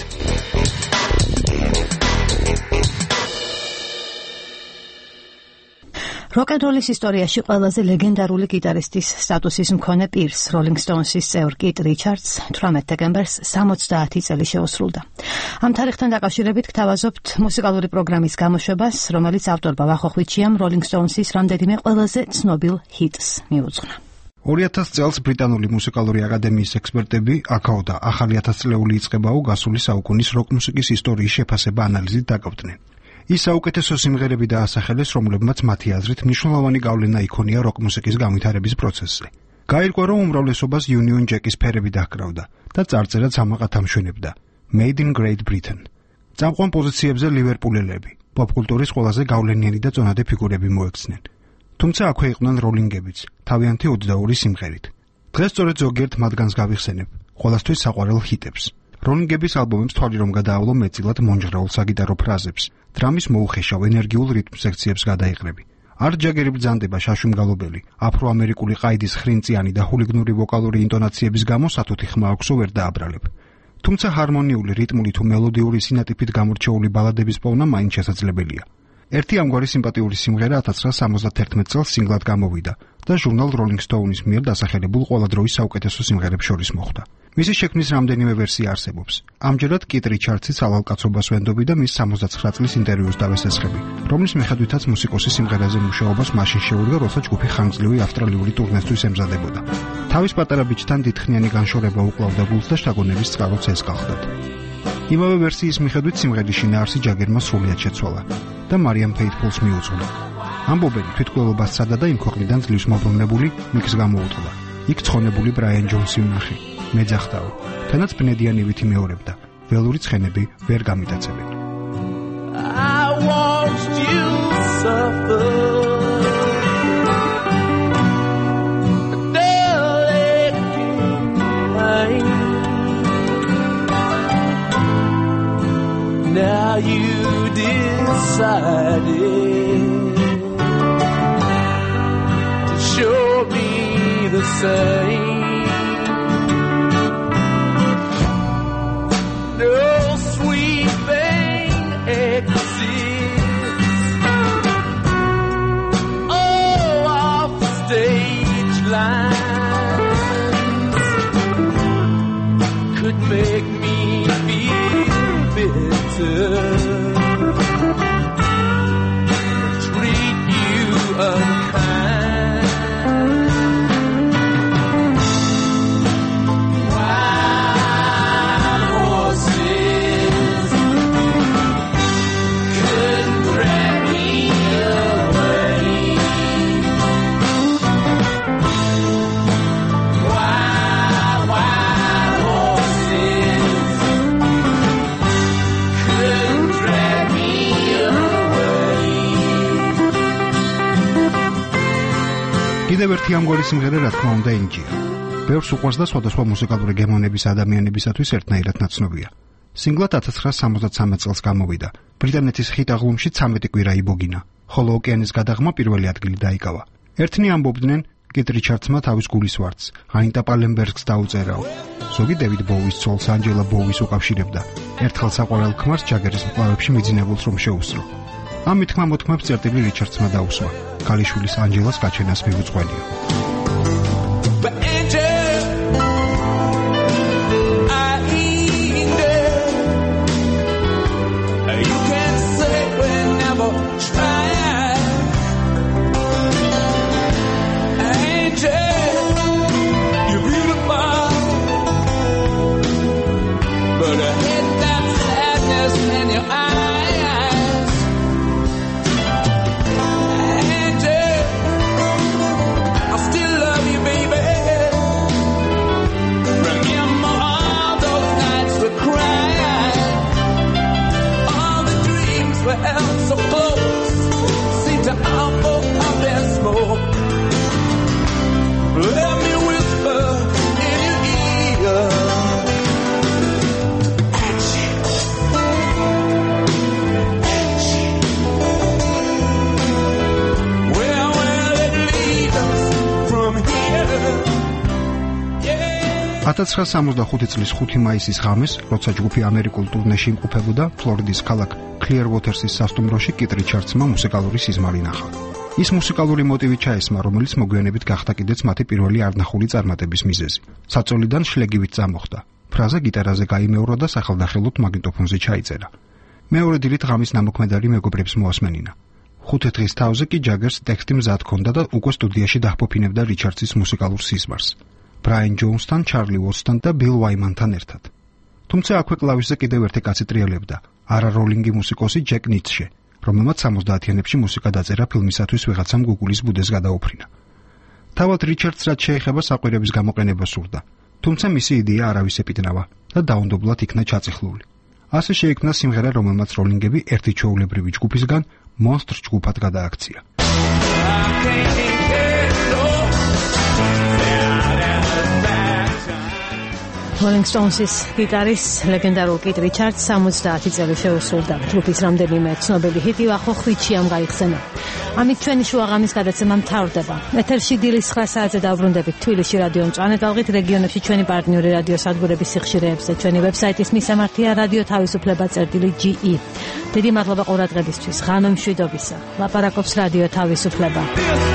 როკ-ენ-როლის ისტორიაში ყველაზე ლეგენდარული გიტარისტის სტატუსის მქონე პირს, Rolling Stones-ის წევრ კით რიჩარდს 18 დეკემბერს 70 წელი შეუსრულდა. ამ თარიღთან დაკავშირებით გთავაზობთ მუსიკალური პროგრამის გამოშვებას, რომელიც ავტორმა ვახოხვიჩიამ Rolling Stones-ის რამდენიმე ყველაზე ცნობილ ჰიტს მიუძღვნა. 2000 წელს ბრიტანული მუსიკალური აკადემიის ექსპერტები აკაო და ახალი 1000 წლეული იწყებაო გასული საუკუნის როკ მუსიკის ისტორიის შეფასება ანალიზით დაკავდნენ. ის საუკეთესო სიმღერები დაასახელეს, რომლებმაც მათი აზრით მნიშვნელოვანი გავლენა იქონია როკ მუსიკის განვითარების პროცესზე. გაირკვა, რომ უმრავლესობას Union Jack-ის ფერები დაჰკრავდა და წარწერაც ამაყად ამშვენებდა Made in Great Britain. წამყვან პოზიციებზე ლივერპულელები, პოპკულტურის ყველაზე გავლენიანი და წონადი ფიგურები მოექცნენ. თუმცა აქვე იყვნენ როლინგებიც, თავიანთი 22 სიმღერით. დღეს სწორედ ზოგიერთ მათგანს გავიხსენებ, ყველასთვის საყვარელ ჰიტებს. როლინგების ალბომებს თვალი რომ გადაავლო მეტწილად მონჯღრაულ საგიტარო ფრაზებს, დრამის მოუხეშავ ენერგიულ რიტმ სექციებს გადაიყრები. არტ ჯაგერი ბრძანდება შაშვიმგალობელი, აფრო-ამერიკული ყაიდის ხრინწიანი და ჰულიგნური ვოკალური ინტონაციების გამო სათუთი ხმა აქვსო ვერ დააბრალებ. თუმცა ჰარმონიული, რიტმული თუ მელოდიური სინატიფით გამორჩეული ბალადების პოვნა მაინც შესაძლებელია. ერთი ამგვარი სიმპათიური სიმღერა 1971 წელს სინგლად გამოვიდა და ჟურნალ Rolling Stone-ის მიერ დასახელებულ ყველა დროის საუკეთესო სიმღერებს შორის მოხვდა. მისი შექმნის რამდენიმე ვერსია არსებობს. ამჯერად კით რიჩარდსის ალალკაცობას ვენდობი და მის 69 წლის ინტერვიუს დავესესხები, რომლის მიხედვითაც მუსიკოსი სიმღერაზე მუშაობას მაშინ შეუდგა, როცა ჯგუფი ხანგრძლივი ავსტრალიური ტურნესთვის ემზადებოდა. თავის პატარა ბიჭთან დიდხნიანი განშორება უკლავდა გულს და შთაგონების წყაროც ეზგახდათ. იმავე ვერსიის მიხედვით სიმღერის შინაარსი ჯაგერმა სრულიად შეცვალა და მარიამ ფეითფულს მიუძღვნა. ამბობენ, თვითმკვლელობას სცადა და იმ ქვეყნიდან ძლივს მობრუნებული მიკს გამოუწყდა. იქ ცხონებული ბრაიან ჯონსი ვნახე. მეძახდაო, თანაც ბნედიანივით იმეორებდა, ველური ცხენები ვერ გამიტაცებენ. I watched you suffer. Now you decided to show me the same. No sweet thing exists. Oh, off the stage lines could make me feel bitter. Treat you unkind. Wild horses couldn't drag me away. Wild horses couldn't drag me away. კიდევ ერთი ამგვარი სიმღერა, რა თქმა უნდა, ინჯია. ბევრს უყვარს და სხვადასხვა მუსიკალური გემოვნების ადამიანებისათვის ერთნაირად ნაცნობია. სინგლად 1973 წელს გამოვიდა. ბრიტანეთის ხიტ აღლუმში 13 კვირა იბოგინა, ხოლო ოკეანის გადაღმა პირველი ადგილი დაიკავა. ერთნი ამბობდნენ, კით რიჩარდსმა თავის გულის ვარდს, ანიტა პალენბერგს დაუწერაო. ზოგი დევიდ ბოუის ცოლს ანჯელა ბოუის უკავშირებდა. ერთხელ საყვარელ ქმარს ჯაგერის მკლავებში მიძინებულს რომ შეუსრო. ამ მითქმა-მოთქმებს წერტილი რიჩარდსმა დაუსვა. ქალიშვილის ანჯელას გაჩენას მიუძღვენია. But Angel, I ain't dead. You can say we never tried. Angel, you're beautiful, but I hate that sadness in your eyes. Angel, I still love you, baby. Remember all those nights we cried. All the dreams we held so close seem to all up in smoke. Let me whisper in your ear. Where will it lead us from here? 1965 წლის 5 მაისის ღამეს, როცა ჯგუფი ამერიკულ ტურნეში იმყოფებოდა, ფლორიდის ქალაქ კლიერვოთერსის სასტუმროში კით რიჩარდსმა მუსიკალური სიზმარი ნახა. ის მუსიკალური მოტივი ჩაესმა, რომელიც მოგვიანებით გახდა კიდეც მათი პირველი არნახული წარმატების მიზეზი. საწოლიდან შლეგივით წამოხდა. ფრაზა გიტარაზე გაიმეორა და სახელდახელოდ მაგნიტოფონზე ჩაიწერა. მეორე დილით ღამის ნამოქმედარი მეგობრებს მოასმენინა. 5 დღის თავზე კი ჯაგერს ტექსტი მზად ჰქონდა და უკვე სტუდიაში დაჰფოფინებდა რიჩარდსის მუსიკალურ სიზმარს. ბრაიან ჯოუნსთან, ჩარლი ვოტსთან და ბილ ვაიმანთან ერთად. თუმცა აქვე კლავიშზე კიდევ ერთი კაცი ტრიალებდა, არა როლინგი მუსიკოსი ჯეკ ნიცშე, რომელმაც 70-იანებში მუსიკა დაწერა ფილმისათვის ვიღაცამ გუგულის ბუდეს გადაუფრინა. თავად რიჩარდს რაც შეეხება საყვირების გამოყენება სურდა, თუმცა მისი იდეა არავის ეპიტნავა და დაუნდობლად იქნა ჩაწიხლული. ასე შეიქმნა სიმღერა, რომელმაც როლინგები ერთი ჩვეულებრივი ჯგუფისგან მონსტრ ჯგუფად გადააქცია. Rolling Stones-ის გიტარის ლეგენდარულ კით რიჩარდს 70 წელი შეუსრულდა. ჯგუფის რამდენიმე ცნობილი ჰიტი ახლოხვითში ამ გაიხსენა. ამით ჩვენი შუაღამის გადაცემა მთავრდება. ეთერში დილის 9 საათზე დავბრუნდებით თბილისში რადიო მწვანე ტალღით, რეგიონებში ჩვენი პარტნიორი რადიო სადგურების სიხშირეებზე. ჩვენი ვებსაიტის მისამართია რადიო თავისუფლება.ge. დიდი მადლობა ყურადღებისთვის. ღამე მშვიდობისა. ლაპარაკობს რადიო თავისუფლება.